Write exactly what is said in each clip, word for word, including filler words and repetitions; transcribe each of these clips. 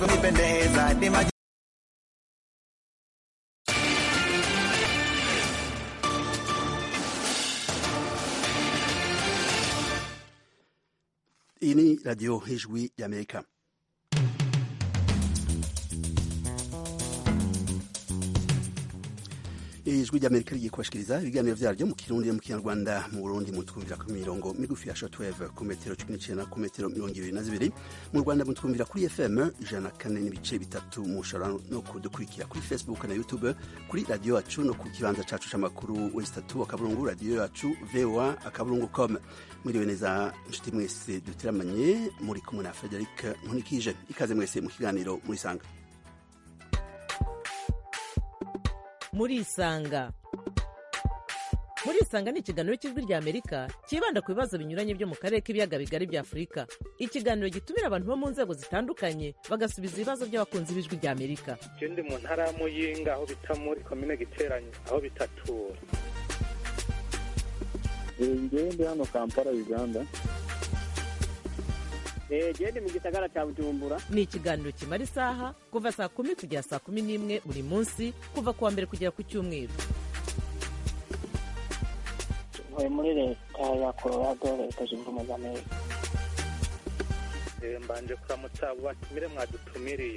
kunipendeza ni maji. Iyi ni radiyo y'ijwi y'Amerika. ijwi ry'Amerika rigiye kubashikiriza ibiganiro vyaryo mu Kirundi no mu Kinyarwanda. Mu Burundi mutwumvira ku mirongo migufi ya shortwave ku metero cumi n'icenda ku metero mirongo ibiri na zibiri. Mu Rwanda mutwumvira kuri F M ijana na kane n'ibice bitatu. Mushobora no kudukurikira kuri Facebook na YouTube kuri radio yacu no ku kibanza cacu c'amakuru west tatu akaburungu radio yacu v o a akaburungu com. Mwiriwe neza nshuti mwese dutiramanye, muri kumwe na Frederic Nkunikije. Ikaze mwese mu kiganiro muri sanga. Muri isanga muri isanga ni ikiganiro cy'ijwi rya Amerika kibanda ku bibazo binyuranye byo mu karere k'ibiyaga bigari bya Afurika. Ikiganiro gitumira abantu bo mu nzego zitandukanye bagasubiza ibibazo by'abakunzi b'ijwi rya Amerika. Je ndi mu ntara ya Muyinga aho bita muri komine Giteranyi aho bitatura. Ngewe ndi hano Kampala Uganda. Je ndi mu gisagara cya Bujumbura. Ni ikiganiro kimara isaha kuva saa kumi kugera saa kumi n'imwe buri munsi kuva kuwa mbere kugera ku cyumweru. Ntuye muri leta ya Colorado, leta zunze ubumwe za Amerika. Eh, mbanje kuramutsa abo batumire mwadutumiriye.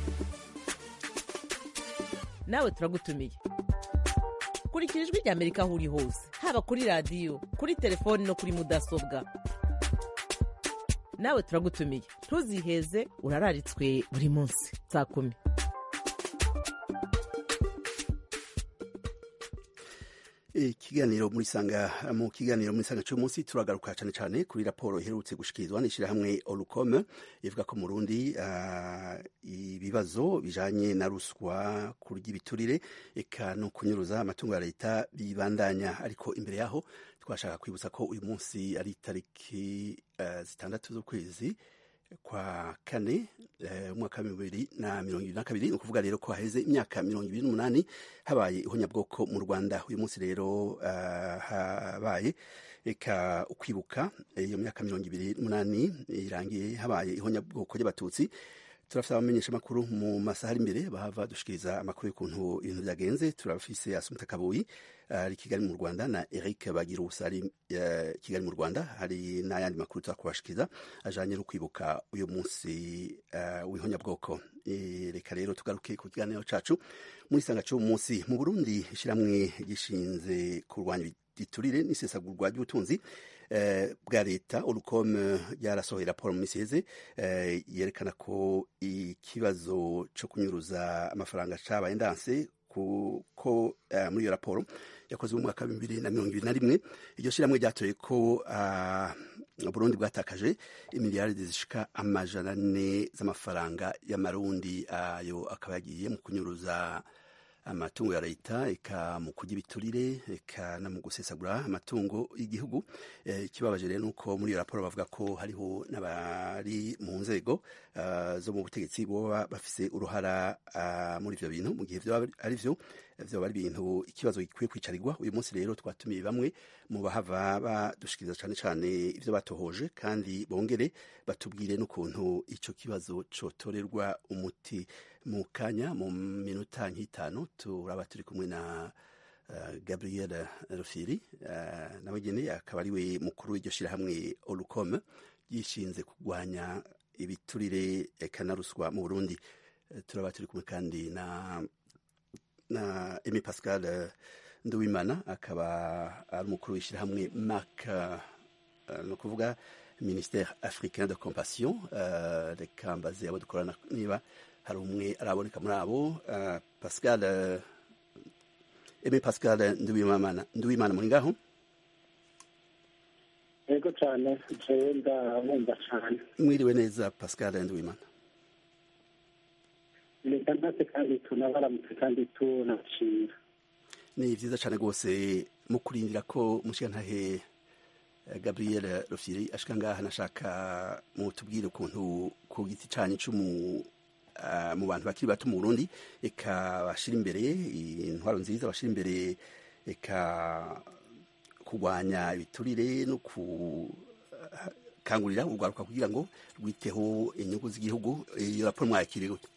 Nawe turagutumiye. Kurikira ijwi rya Amerika aho uri hose, haba kuri radio, kuri telefone no kuri mudasobwa. Nawe turagutumiye, ntuziheze, urararitswe buri munsi saa kumi. Ikiganiro muri sanga mu kiganiro muri sanga cy'umunsi turagaruka cyane cyane kuri raporo iherutse gushikirizwa n'ishirahamwe Olukome ivuga ko mu Burundi uh, ibibazo bijanye na ruswa, kurya ibiturire eka no kunyuruza amatungo ya leta bibandanya. Ariko imbere yaho twashaka kwibutsa ko uyu munsi ari tariki uh, zitandatu z'ukwezi kwa kane umwaka wa bibiri na mirongo ibiri na kabiri. Ni ukuvuga rero ko haheze imyaka mirongo ibiri n'umunani habaye ihonyabwoko mu Rwanda. Uyu munsi rero uh, habaye eka ukwibuka iyo myaka mirongo ibiri n'umunani irangiye habaye ihonyabwoko ry'Abatutsi. Turafite abamenyesha makuru mu masaha ari imbere bahava dushikiriza amakuru y'ukuntu ibintu byagenze. Turafise Asumta Kabuyi ari uh, Kigali mu Rwanda na Eric Bagirusa ari uh, Kigali mu Rwanda. Hari n'ayandi makuru twakubashikiriza ajanye no kwibuka uyu munsi uh, w'ihonyabwoko. E, reka rero tugaruke ku kiganiro cacu muri sanga cyo munsi. Mu Burundi ishiramwe gishinze kurwanya iturire n'isesagurwa ry'ubutunzi eh, bwa leta Olukome yarasohoye raporo mu miseze eh, yerekana ko ikibazo cyo kunyuruza amafaranga cabaye ndanse ko eh, muri iyo raporo yakozwe mu mwaka wa bibiri na mirongo ibiri na rimwe. Iryo shiramwe ryatoye ko uh, Burundi bwatakaje imiliyaridi zishika amajana ane z'amafaranga y'amarundi. Ayo uh, akaba yagiye mu kunyuruza amatungo ya leta eka mu kurya ibiturire eka no mu gusesagura amatungo y'igihugu. Ikibabaje rero nuko muri iyo raporo bavuga ko hariho n'abari mu nzego uh, zo mu butegetsi boba bafise uruhara uh, muri ivyo bintu, mu gihe vyo ari vyo vyo bari bintu ikibazo gikwiye kwicarirwa. Uyu munsi rero twatumiye bamwe mu bahava badushikiriza cane cane ivyo batohoje kandi bongere batubwire n'ukuntu ico kibazo cotorerwa umuti. Mu kanya mu minota nk'itanu turaba turi kumwe na uh, Gabriel Rufiri uh, nawe nyene akaba ariwe mukuru w'iryo shirahamwe Olukome yishinze kurwanya ibiturire eka na ruswa mu Burundi. Uh, turaba turi kumwe kandi na na Aimé Pascal uh, Nduwimana akaba ari umukuru w'ishirahamwe M A C uh, no kuvuga Ministère Africain de Compassion. Uh, reka mbaze abo dukorana niba hari umwe araboneka muri abo. uh, Pascal uh, Aimé Pascal Nduwimana Nduwimana muri ngaho? Yego cyane jewe ndabumva cyane. Mwiriwe neza Pascal Nduwimana? Leta ndase kandi tunabaramutse kandi tunashimira. Ni vyiza cyane rwose mu kurindira ko mushikantahe Gabriel Rufiri ashika ngaha. Nashaka mutubwire ukuntu ku giti canye c'umu Uh, mu bantu bakiri bato mu Burundi eka bashira imbere intwaro nziza, bashira imbere eka kurwanya ibiturire no ku kangurira urwaruka kugira ngo rwiteho inyungu z'igihugu. Iyo raporo mwakiriye gute?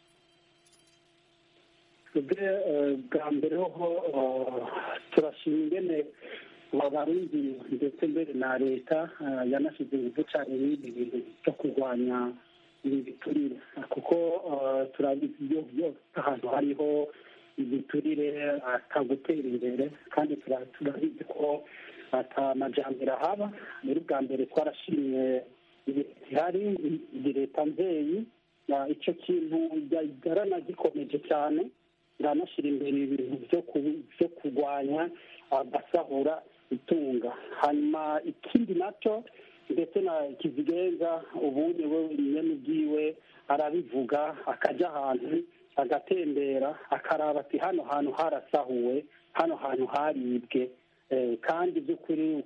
Bwa mbere ho turashima ingene abarundi ndetse mbere na leta yanashyize ingufu cyane n'ibi bintu byo kurwanya ibi biturire, kuko turabizi iyo ahantu hariho ibiturire atagutera imbere, kandi turabizi ko atamajyambere ahaba. rero bwa mbere twarashimye ihari iyi leta mvyeyi, icyo kintu yaranagikomeje cyane, iranashyira imbere ibintu byo kurwanya agasahura itunga. hanyuma ikindi nacyo ndetse na kizigenza ubundi we nyene ubwiwe arabivuga, akajya ahantu agatembera akaraba ati hano hantu harasahuwe, hano hantu haribwe, kandi by'ukuri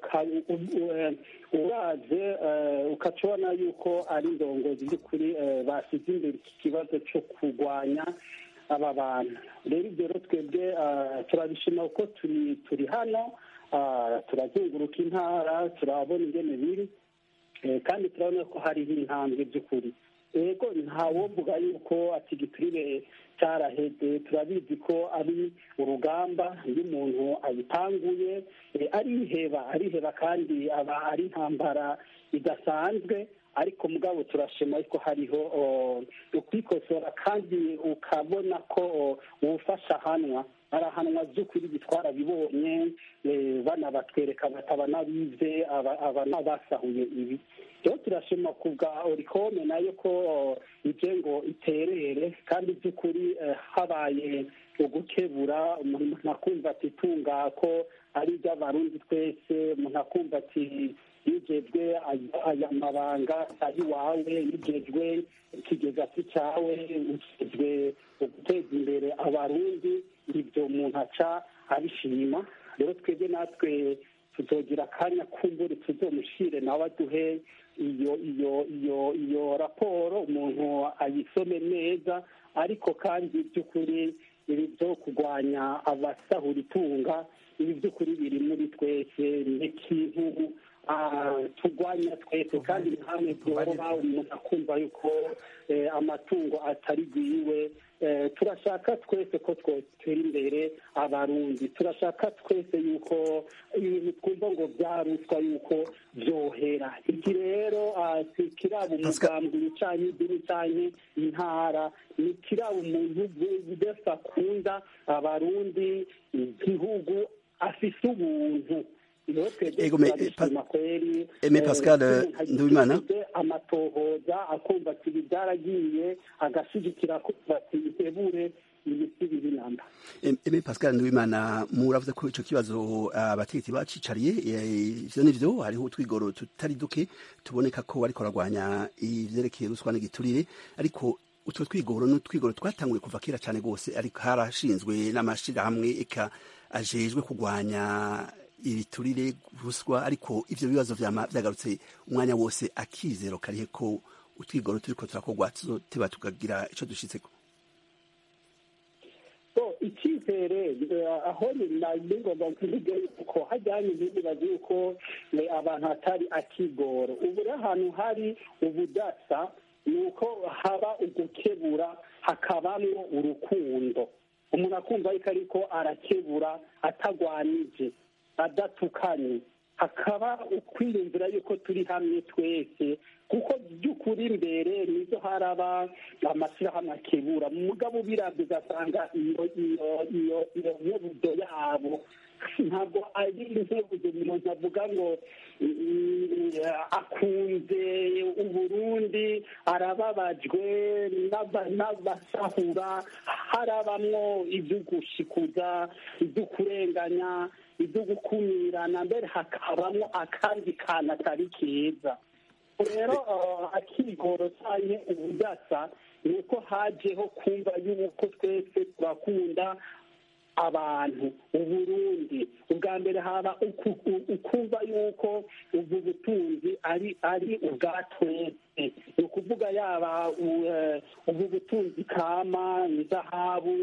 uraje ukacibona yuko ari indongozi by'ukuri bashyize imbere iki kibazo cyo kurwanya aba bantu. rero ibyo rero twebwe turabishima kuko turi turi hano, turazunguruka intara, turabona ingene biri, kandi turabona ko hariho intambwe by'ukuri. yego ntawovuga yuko ati igiturire cyaraheze, turabizi ko ari urugamba, iyo umuntu abitanguye ariheba ariheba kandi aba ari intambara idasanzwe, ariko mugabo turashima ko hariho ukwikosora, kandi ukabona ko uwufasha ahanwa arahanwa by'ukuri bitwara bibonye, banabatwereka bataba n'abize aba n'abasahuye ibi. rero turashima ku bwa orikome nayo ko ije ngo iterere, kandi by'ukuri habaye ugukebura, umuntu akumva ati tunga ko ari iby'abarundi twese, umuntu akumva ati yigejwe aya mabanga ari wawe, yigejwe ikigega si cyawe, ukigejwe guteza imbere abarundi, ibyo umuntu aca abishima. rero twebwe natwe tuzogira akanya kumbure tuzomushire nawe aduhe iyo iyo iyo iyo raporo, umuntu ayisome neza, ariko kandi by'ukuri ibi byo kurwanya abasahura itunga, ibi by'ukuri biri muri twese, ni ikintu turwanya twese, kandi ntamwe bworoha umuntu akumva yuko amatungo atari gwiwe. turashaka twese ko twotera imbere abarundi, turashaka twese yuko ibintu twumva ngo byaruswa yuko byohera. iki rero kiraba umugambi ucanye idini canye intara, ni kiraba umuntu wese akunda abarundi, igihugu afise ubuntu. Eme Pascal Nduwimana amatohoza akumva ati byaragiye, agashigikira kumva ati itebure ibisibi binamba. Eme Pascal Nduwimana, muravuze ko ico kibazo abategetsi bacicariye, ivyo nivyo hariho utwigoro tutari duke tuboneka ko bariko baragwanya ivyerekeye ruswa n'igiturire, ariko utwo twigoro n'utwigoro twatanguye kuva kera cyane gose, ariko harashinzwe n'amashirahamwe eka ajejwe kugwanya ibiturire ruswa, ariko ivyo bibazo vyagarutse umwanya wose. akizero karihe ko utwigoro turiko turakogwa tuzoteba tukagira ico dushitseko? icyizere aho ningomba kuvuga ko hajyanye n'ibibazo yuko abantu hatari akigoro. ubu rero ahantu hari ubudasa ni uko haba ugukebura, hakabamwo urukundo, umuntu akumva yuko ariko arakebura atagwanije, adatukanye, hakaba ukwiyumvira yuko turi hamwe twese, kuko by'ukuri imbere nizo haraba amashyirahamwe akebura, mugabo biravye ugasanga iyo iyo iyo iyo nkebuzo yabo ntabwo ari inkebuzo umuntu avuga ngo akunze Uburundi, arababajwe n'abasahura, harabamwo ibyo gushikuza, ibyo kurenganya, ibyo gukumirana, mbere hakabamwo akandi kana atari keza. rero akigoro cyane ubudasa ni uko hajeho kumva yuko twese turakunda abantu uburundi ubwa mbere haba ukumva yuko ubu butunzi ari ari ubwa twese ni ukuvuga yaba ubu butunzi kama izahabu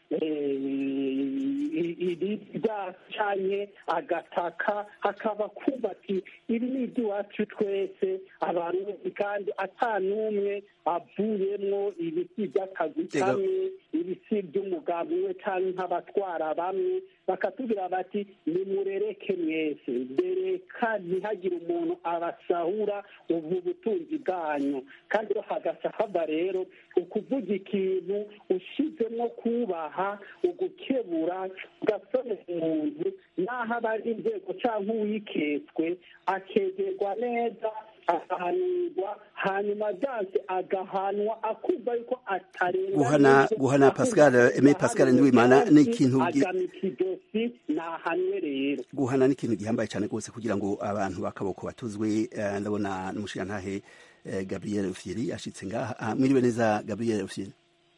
ibirya cyane agataka hakaba kumva ati ibi ni iby'iwacu twese abarundi kandi ata n'umwe avuyemwo ibisi by'akazi kamwe ibisi by'umugambi we cyangwa nk'abatwara bamwe bakatubwira bati nimurereke mwese bereka ntihagire umuntu abasahura ubu butunzi bwanyu kandi hagaca hava rero ukuvuga ikintu ushizemo kubaha ugukebura ugasonera umuntu naho aba ari inzego cyangwa uwiketswe akegerwa neza agahanirwa hanyuma byanse agahanwa akumva yuko atarenga guhana guhana Pascal Aimé Pascal Nduwimana ni ikintu agamikidosi nahanwe rero guhana ni ikintu gihambaye cyane rwose kugira ngo abantu bakaboko batuzwe. Ndabona n'umushirantahe Gabriel Rufyiri ashitse ngaha. Mwiriwe neza Gabriel Rufyiri.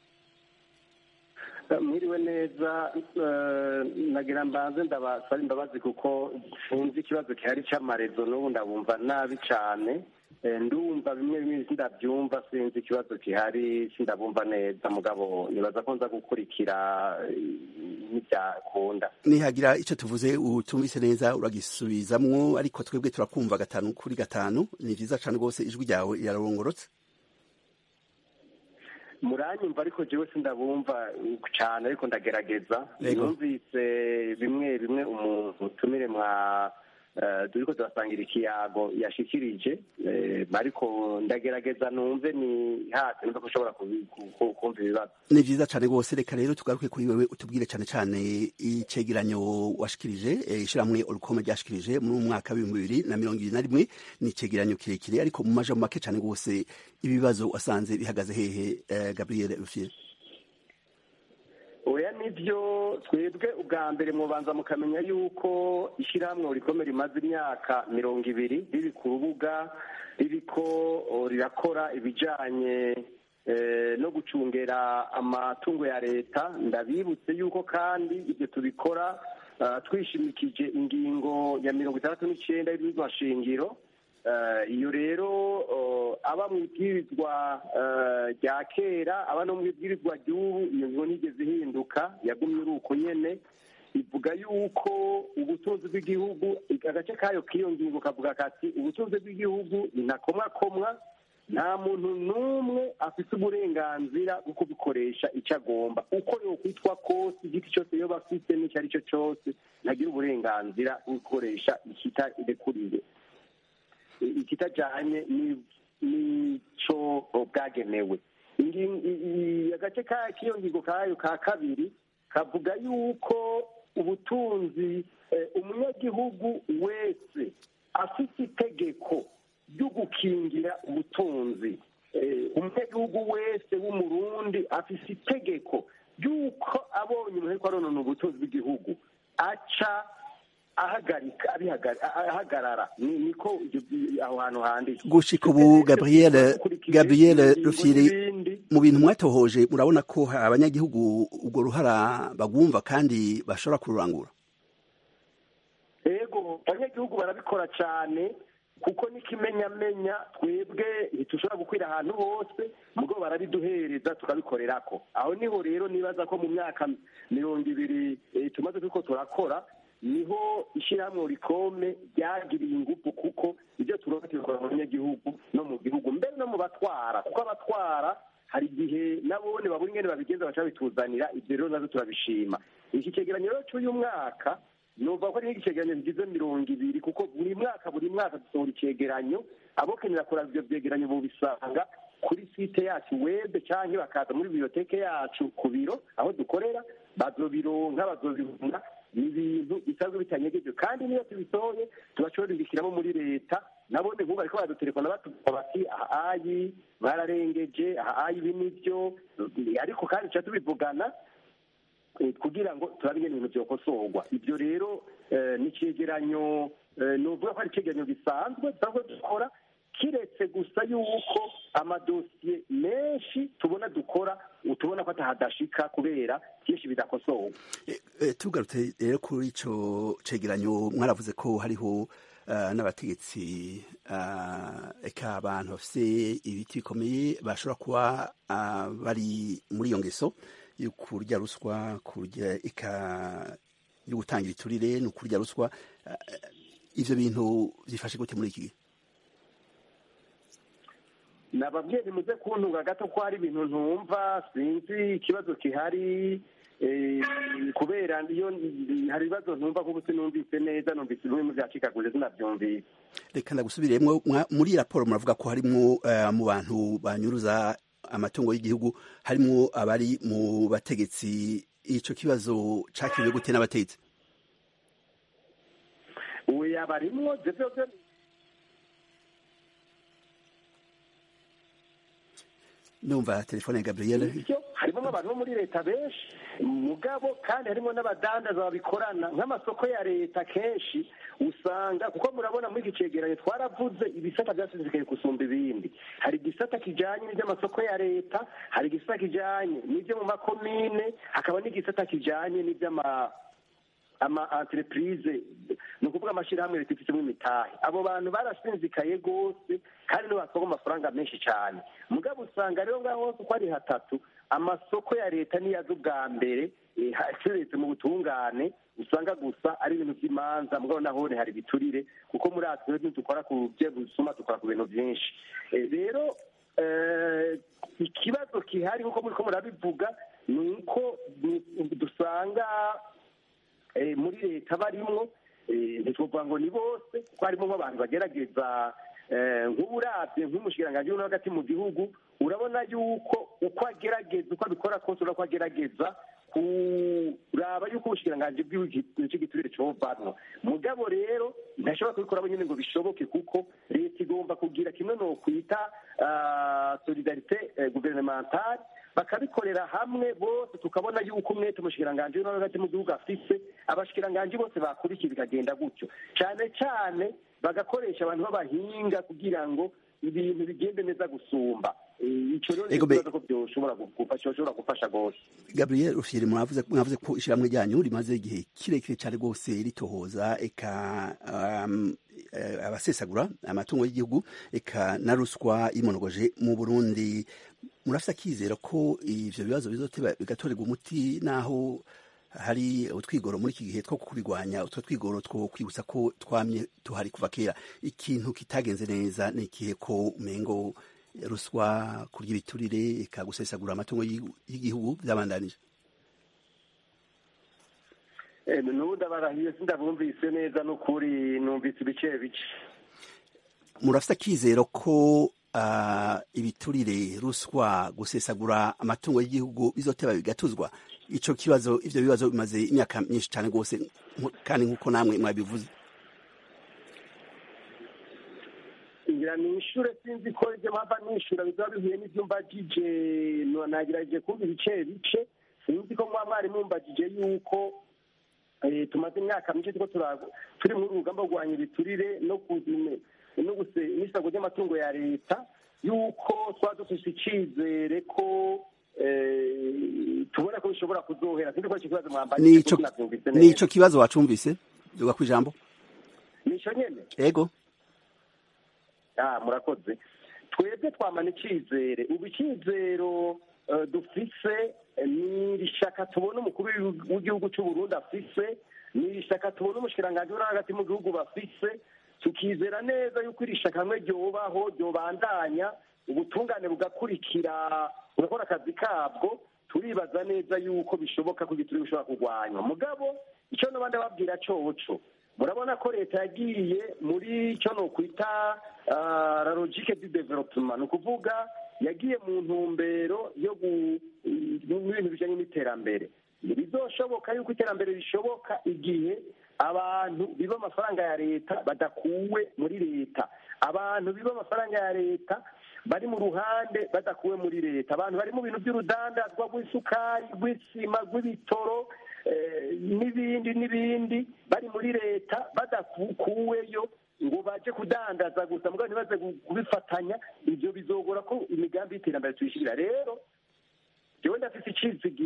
Mwiriwe neza, nagira mbanze ndabasaba imbabazi kuko sinzi ikibazo gihari cy'amarezo n'ubu ndabumva nabi cyane, ndumva bimwe bimwe sindabyumva, sinzi ikibazo gihari sindabumva neza, mugabo nibaza ko nza gukurikira n'ibyakunda. Nihagira icyo tuvuze utumvise neza uragisubizamwo, ariko twebwe turakumva gatanu kuri gatanu. Ni byiza cyane rwose, ijwi ryawe yararongorotse. Muranyumva ariko jewe sindabumva cyane, ariko ndagerageza. Numvise bimwe bimwe umuntu utumire mwa turiko turasangira ikiyago yashikirije, ariko ndagerageza numve ni hati nimba kushobora kumva ibibazo. Ni vyiza cane rwose. Reka rero tugaruke kuri wewe utubwire cane cane icegeranyo washikirije, ishiramwe Orukome ryashikirije mu mwaka w'ibihumbi bibiri na mirongo ibiri na rimwe. Ni icegeranyo kirekire, ariko mu majambo make cane rwose ibibazo wasanze bihagaze hehe, Gabriel Rufyiri? Oya, nivyo twebwe ubwa mbere mubanza mukamenya yuko ishyirahamwe Orukome rimaze imyaka mirongo ibiri riri ku rubuga, ririko rirakora ibijanye no gucungera amatungo ya leta. Ndabibutse yuko kandi ibyo tubikora twishimikije ingingo ya mirongo itandatu n'icyenda y'ibwirizwa shingiro. Iyo rero aba mu ibwirizwa rya kera, aba no mu ibwirizwa ry'ubu, iyo ngingo ntigeze ihinduka, yagumye uri uko nyene. Ivuga yuko ubutunzi bw'igihugu, agace kayo k'iyo ngingo kavuga kati ubutunzi bw'igihugu ni ntakomwakomwa, nta muntu n'umwe afite uburenganzira bwo kubikoresha icyo agomba, uko yokwitwa kose, igiti cyose yoba afite n'icyo ari cyo cyose, ntagira uburenganzira bwo gukoresha ikitarekuriwe, ikitajanye n'ico bwagenewe. Agace k'iyo ngingo kayo ka kabiri kavuga yuko ubutunzi, umunyagihugu wese afite itegeko ryo gukingira ubutunzi. Umunyagihugu wese w'umurundi afite itegeko ry'uko abonye umuntu ariko aronona ubutunzi bw'igihugu aca ahagarika ahagarara. Niko aho hantu handitse gushika ubu. Gabriel Gabriel Rufyiri, mu bintu mwatohoje murabona ko abanyagihugu ubwo ruhara bagumva kandi bashobora kururangura? Yego, abanyagihugu barabikora cyane, kuko n'ikimenyamenya twebwe ntitushobora gukwira ahantu hose, mugabo barabiduhereza tukabikorerako. Aho niho rero nibaza ko mu myaka mirongo ibiri tumaze turiko turakora, niho ishyirahamwe Orukome ryagiriye ingufu, kuko ibyo turonka tubikora mu banyagihugu no mu gihugu, mbere no mu batwara, kuko abatwara hari igihe nabone babura ingene babigeza baca bituzanira. Ibyo rero navyo turabishima. Iki cegeranyo rero cy'uyu mwaka novuga ko ari icegeranyo kigize mirongo ibiri, kuko buri mwaka buri mwaka dusohora icegeranyo. Abokenera kuraba ivyo vyegeranyo bobisanga kuri site yacu web, canke bakaza muri biblioteke yacu ku biro aho dukorera, bazobironka bazobibona. Ni ibintu bisanzwe bitanyegeje, kandi niyo tubisohoye tubashorindikiramo muri leta. Nabone nk'ubu bariko baradutelefona batuvuga bati aha ayi bararengeje, aha ayi ibi nivyo, ariko kandi tuca tubivugana kugira ngo turabe ingene ibintu vyokosorwa. Ibyo rero ni icegeranyo novuga ko ari icegeranyo gisanzwe dusanzwe dukora, kiretse gusa yuko amadosiye menshi tubona dukora utubona ko atahadashika kubera byinshi bidakosorwa. tugarutse rero kuri icyo cegeranyo mwaravuze ko hariho n'abategetsi eka abantu bafite ibiti bikomeye bashobora kuba bari muri iyo ngeso yo kurya ruswa, kurya eka yo gutanga ibiturire no kurya ruswa. Ivyo bintu byifashe gute muri iki gihe? Nababyeyi muze kuntunga gato ko hari ibintu ntumva, sinzi ikibazo kihari kubera iyo hari ibibazo ntumva kuko sinumvise neza, numvise bimwe mu byacikaguye sinabyumvise. Reka ndagusubiriyemo, muri raporo muravuga ko harimo mu bantu banyuruza amatungo y'igihugu harimo abari mu bategetsi. Ico kibazo cakiriwe gute n'abategetsi? Uya barimwo byose numva telefone ya Gabriel. Harimo abantu bo muri leta benshi mugabo kandi harimo n'abadandaza babikorana nk'amasoko ya leta. Kenshi usanga kuko murabona muri gicegeranye twaravuze ibisata byasinzikaye kusumba ibindi. Hari igisata kijanye n'iby'amasoko ya leta, hari igisata kijanye n'ibyo mu makomine, hakaba n'igisata kijanye n'iby'ama ama entreprise ni ukuvuga amashirahamwe leta ifitemo imitahe. Abo bantu barasinzikaye gose kandi no basoko amafaranga menshi cyane. Mugabo usanga rero ngaho hose uko ari hatatu amasoko ya leta niyazo bwa mbere hasiretse mu butungane usanga gusa ari ibintu by'imanza. Mugabo naho hari biturire kuko muri atwe dukora ku bye gusuma dukora ku bintu byinshi. Rero ikibazo kihari nkuko muri ko murabivuga ni uko dusanga muri leta barimwo ntitwovuga ngo ni bose ko harimo nk'abantu bagerageza nk'uburavye nk'umushikiranganji no hagati mu gihugu urabona yuko uko agerageza uko abikora kose urako agerageza kuraba yuko ubushikiranganji bw'igiturire covanwa. Mugabo rero ntashobora kubikora nyine ngo bishoboke kuko leta igomba kugira kimwe no kwita solidarite gouvernementale, bakabikorera hamwe bose tukabona yuko umwete umushikiranganji no hagati mu gihugu afise, abashikiranganji bose bakurikiye bikagenda gutyo, cyane cyane bagakoresha abantu b'abahinga kugira ngo ibintu bigende neza gusumba. Ico rero nibaza ko byoshobora gufasha byoshobora gufasha gose. Gabriel Rufyiri, mwavuze mwavuze ko ishiramwe ryanyu rimaze igihe kirekire cyane gose ritohoza eka um, abasesagura amatungo y'igihugu eka na ruswa imonogoje mu Burundi. Murafite akizera ko ivyo bibazo bizoteba bigatorerwa umuti naho hari utwigoro muri iki gihe two kubigwanya? Utwo twigoro two kwibutsa ko twamye tuhari kuva kera. Ikintu kitagenze neza ni ikihe ko umengo ruswa, kurya ibiturire eka gusesagura amatungo y'igihugu byabandanije? Eh nubu ndabarahiye sindabumvise neza n'ukuri, numvise ibice bice. Murafite akizero ko uh, ibiturire, ruswa, gusesagura amatungo y'igihugu bizoteba bigatuzwa? Ico kibazo, ivyo bibazo bimaze imyaka myinshi cyane gose kandi nkuko namwe mwabivuze. Ngira nishure sinzi ko ivyo mpava nishura bizaba bihuye n'ivyo mbajije, no nagiraje kumva ibice bice. Sinzi ko mwa mwari mumbajije yuko eh tumaze imyaka myinshi tuko turi muri urugamba rwanya ibiturire no kuzime no guse n'isago ry'amatungo ya leta, yuko twadufise icizere ko eh tubona ko bishobora kuzohera. Sinzi ko ikibazo mwambajije ko navyumvise neza. Nico kibazo wacumvise yoga kwijambo? Nico nyene. Ego. Ah, murakoze. Twebwe twamana icizere, ubu icizero uh, dufise ni rishaka tubona umukuru w'igihugu cy'u Burundi afise, ni rishaka tubona umushikiranganji uri hagati mu gihugu bafise, tukizera neza yuko irishaka hamwe ryobaho ryobandanya ubutungane bugakurikira ugakora akazi kabwo. Turibaza neza yuko bishoboka ko igituri bishobora kurwanywa. Mugabo icyo nabandi babwira coco, murabona ko leta yagiye muri cyo no kwita uh, la logique du développement, no kuvuga yagiye mu ntumbero yo ibintu bijanye n'iterambere. Bizoshoboka yuko iterambere rishoboka igihe abantu biba amafaranga ya leta badakuwe muri leta, abantu biba amafaranga ya leta bari mu ruhande badakuwe muri leta, abantu bari mu bintu by'urudandazwa rw'isukari, rw'isima, rw'ibitoro n'ibindi n'ibindi bari muri leta badakuweyo ngo baje kudandaza gusa mugabo ntibaze kubifatanya. Ibyo bizogora ko imigambi y'iterambere tuyishirira. Rero jewe ndafise icizigiro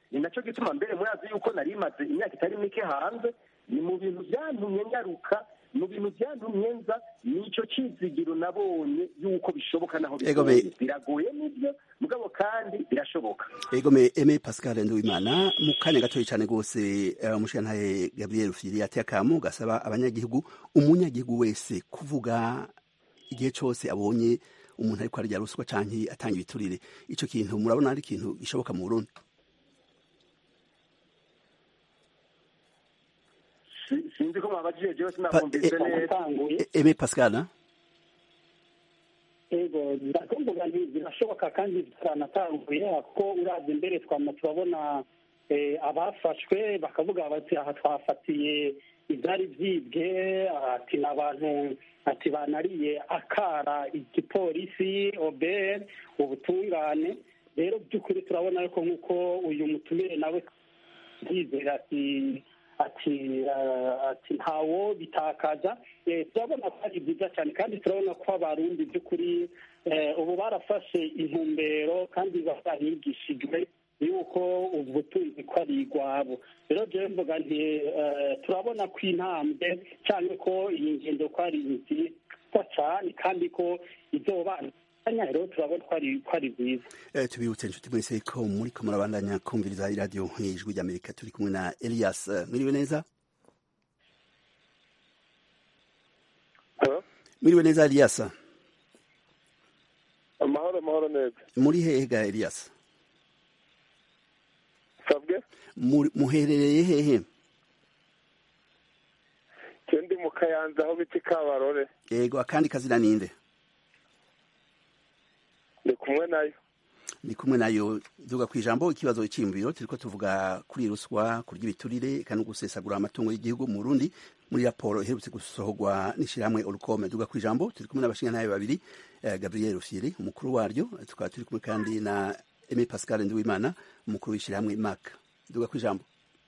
ni nacyo gituma mbere murazi yuko nari imaze imyaka itari mike hanze, ni mu bintu byantumye nyaruka, mu bintu byantumye nza, nicyo cyizigiro nabonye yuko bishoboka naho bigoye. Biragoye nibyo mugabo kandi birashoboka. Ego me Aime Pascal Nduwimana, mu kanya gatoya cyane gose umushikirantahe Gabriel Rufyiri yateye akamu gasaba abanyagihugu, umunyagihugu wese kuvuga igihe cyose abonye umuntu ariko arya ruswa canke atanga ibiturire. Ico kintu murabona ari ikintu gishoboka mu Burundi? Sinzi ko mwabajije jewe sinabumvise neza. Aime Pascal ego ndakumvuga nti birashoboka kandi bitanatanguye, kuko uravye mbere twama turabona abafashwe bakavuga bati aha twafatiye ivyari vyibwe, ati n'abantu ati banariye akara igipolisi obere ubutungane. Rero by'ukuri turabona yuko nk'uko uyu mutumire nawe yizera ati ati ati ntawo bitakaza. Turabona ko ari byiza cyane kandi turabona ko abarundi by'ukuri ubu barafashe intumbero kandi barigishijwe yuko ubutunzi ko ari igwabo. Rero jewe mvuga nti turabona ko intambwe cyane ko iyi ngendo ko ari nziza cyane kandi ko izobana rero turabona ko ari byiza. Tubibutse inshuti mwese ko muri ko murabandanya kumviriza iradiyo Ijwi ry'Amerika. Turi kumwe na Elias. Mwiriwe neza? Mwiriwe neza Elias? Amahoro amahoro neza. Muri hehe ga Elias? Sabwe? Muherereye hehe? Kendi mu Kayanza aho biti Kabarore. Yego, akandi kazina ninde? Ni kumwe nayo. Ni kumwe nayo. Duga kwijambo ikibazo cy'imbiro turiko tuvuga kuri ruswa, kurya ibiturire kandi gusesagura amatungo y'igihugu mu Burundi muri raporo iherutse gusohorwa n'ishiramwe Olukome. Duga kwijambo turi kumwe n'abashingantahe babiri, eh, Gabriel Rufyiri umukuru waryo, tukaba turi kumwe kandi na Aime Pascal Nduwimana umukuru w'ishiramwe M A C. Duga kwijambo.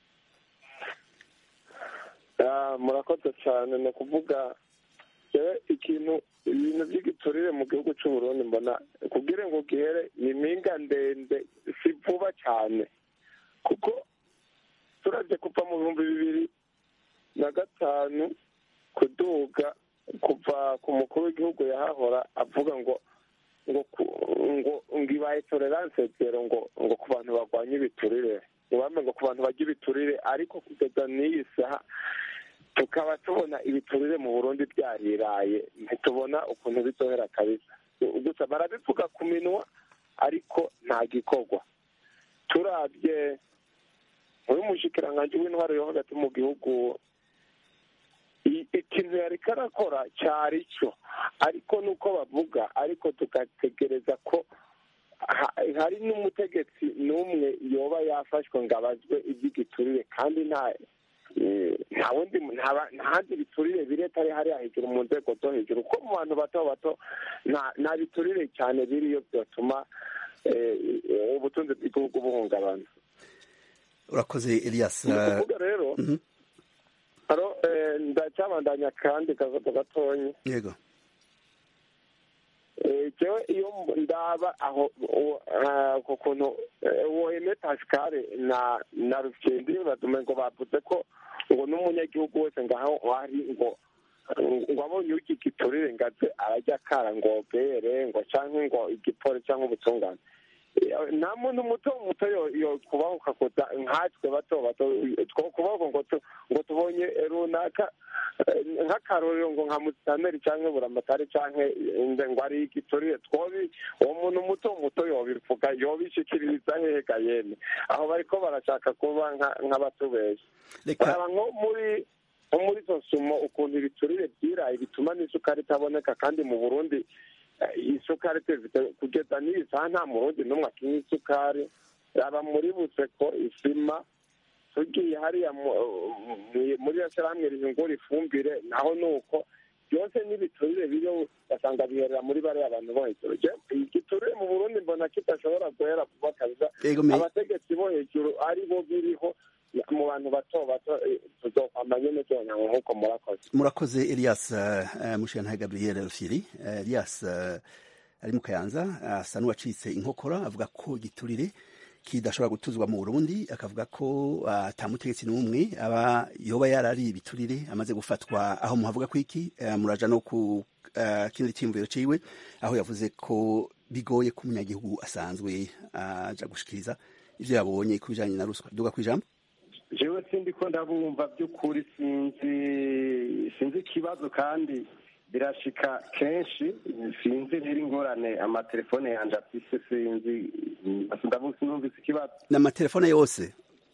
Ah, murakoze cyane. No kuvuga yewe ikintu ibintu by'igiturire mu gihugu cy'u Burundi mbona kugira ngo gihere ni impinga ndende, si vuba cyane, kuko turavye kuva mu bihumbi bibiri na gatanu kuduga kuva ku mukuru w'igihugu yahahora avuga ngo ngo ngo ngibaye tolerance zero ngo ngo ku bantu barwanya ibiturire, ubambe ngo ku bantu barya ibiturire, ariko kugeza n'iyi saha tukaba tubona ibiturire mu Burundi byariraye, ntitubona ukuntu bizohera kabisa. Gusa barabivuga ku minwa ariko nta gikorwa. Turavye uyu mushikiranganji w'intwaro yo hagati mu gihugu ikintu yari karakora cyari cyo, ariko nuko bavuga, ariko tugategereza ko hari n'umutegetsi n'umwe yoba yafashwe ngo abazwe iby'igiturire, kandi nta nta wundi ntahandi biturire biretari hariya hejuru mu nzego zo hejuru, ko mu bantu bato bato nta biturire cyane biriyo byatuma ubutunzi bw'igihugu buhungabana. Urakoze Elias. Kuvuga rero aro ndacyabandanya kandi kazoto gatonyi. Yego. Jewe iyo ndaba aho ku kuntu uwo Aime Pascal na na Rufyiri badume ngo bavuze ko ngo n'umunyagihugu wese ngaho wari ngo ngo abonye iki giturire ngaze arajya akara ngo bere ngo canke ngo igipore canke ubutungane. Nta muntu muto muto yo kubaho kakoza nkatwe bato bato kubaho ngo ngo tubonye runaka nk'akarorero ngo nka Mutameri canke Buramatari canke ngo ari igiturire, twobi uwo muntu muto muto yobivuga yobishikiriza hehe gayene aho bariko barashaka kuba nk'abatubesha. Reka nko muri muri Sosumo ukuntu ibiturire byiraye bituma n'isukari itaboneka, kandi mu Burundi isukari kugeza n'iyi saha nta Murundi n'umwe akinywa isukari. Aba muri Buseko isima, tugiye hariya muri yashyirahamwe rihingura ifumbire naho nuko byose n'ibiturire biriho basanga biherera muri bariya abantu bo hejuru. Igiturire mu Burundi mbona kidashobora guhera vuba kabisa, abategetsi bo hejuru ari bo biriho, mu bantu bato bato tuzokwamba nyene cyane nk'uko murakoze. Murakoze Elias. uh, Mushikirantahe Gabriel Rufyiri. uh, Elias uh, ari mu Kayanza asa uh, n'uwacitse inkokora, avuga ko igiturire kidashobora gutuzwa mu Burundi akavuga ko atamutegetsi n'umwe aba yoba yarari ibiturire amaze gufatwa aho muhavuga ko iki muraja no ku kindi cyimviro ciwe aho yavuze ko bigoye ko umunyagihugu asanzwe aja gushikiriza ivyo yabonye ku bijanye na ruswa duga kwijambo jewe sindi ko ndabumva by'ukuri sinzi sinzi ikibazo kandi birashika kenshi sinzi rero ingorane amatelefone yanje afise sinzi ndavuga sinumvise ikibazo n'amatelefone yose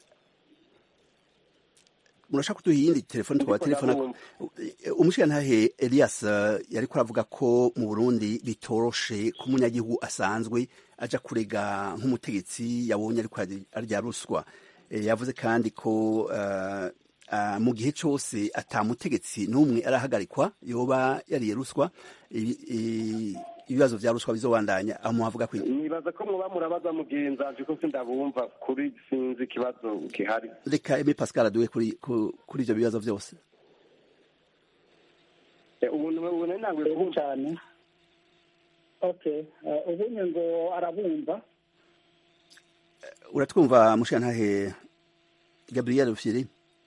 murashaka kuduha iyindi telefone tukaba telefone umushikirantahe Elias yariko aravuga ko mu Burundi bitoroshe ko umunyagihugu asanzwe aja kurega nk'umutegetsi yabonye ariko arya ruswa yavuze kandi ko mu gihe cyose atamutegetsi n'umwe arahagarikwa yoba yariye ruswa ibibazo vya ruswa bizobandanya aho muhavuga ko nibaza ko muba murabaza mugenzanje ko sindabumva kuri sinzi ikibazo gihari reka Aimé Pascal aduwe kuri kuri ivyo bibazo vyose ubuntu ubuntu nangwe kumva cyane okay ubunye ngo arabumva uratwumva mushikirantahe Gabriel Rufyiri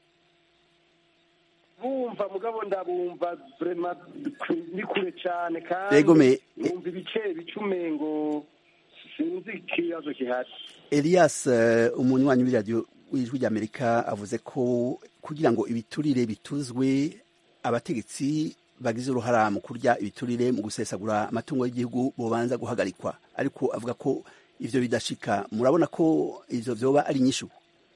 bumva mugabo ndabumva vraiment ni kure cyane kandi numva ibice bicumengo sinzi ikibazo gihari Elias umunywanyi w'iradio w'ijwi ry'Amerika avuze ko kugira ngo ibiturire bituzwe abategetsi bagize uruhara mu kurya ibiturire mu gusesagura amatungo y'igihugu bobanza guhagarikwa ariko avuga ko ivyo bidashika murabona ko ivyo vyoba ari nyishu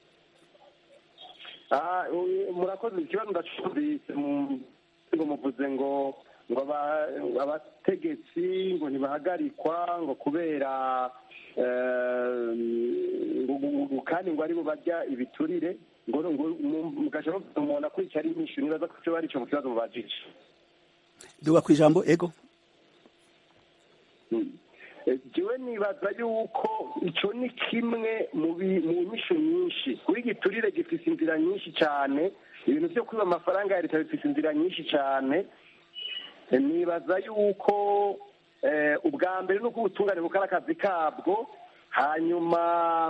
ah murakoze ikibazo ndacumvise ngo muvuze ngo ngo abategetsi ngo ntibahagarikwa ngo kubera kandi ngo aribo barya ibiturire ngo mugasha umuntu akurikiye ari nyinshi nibaza ko cyo bari cyo mu kibazo mubajije duga kwijambo ego jewe nibaza yuko icyo ni kimwe mu nyishu nyinshi kuri giturire gifise inzira nyinshi cyane ibintu byo kwiba amafaranga ya leta bifise inzira nyinshi cyane nibaza yuko ubwa mbere nuko ubutungane bukora akazi kabwo hanyuma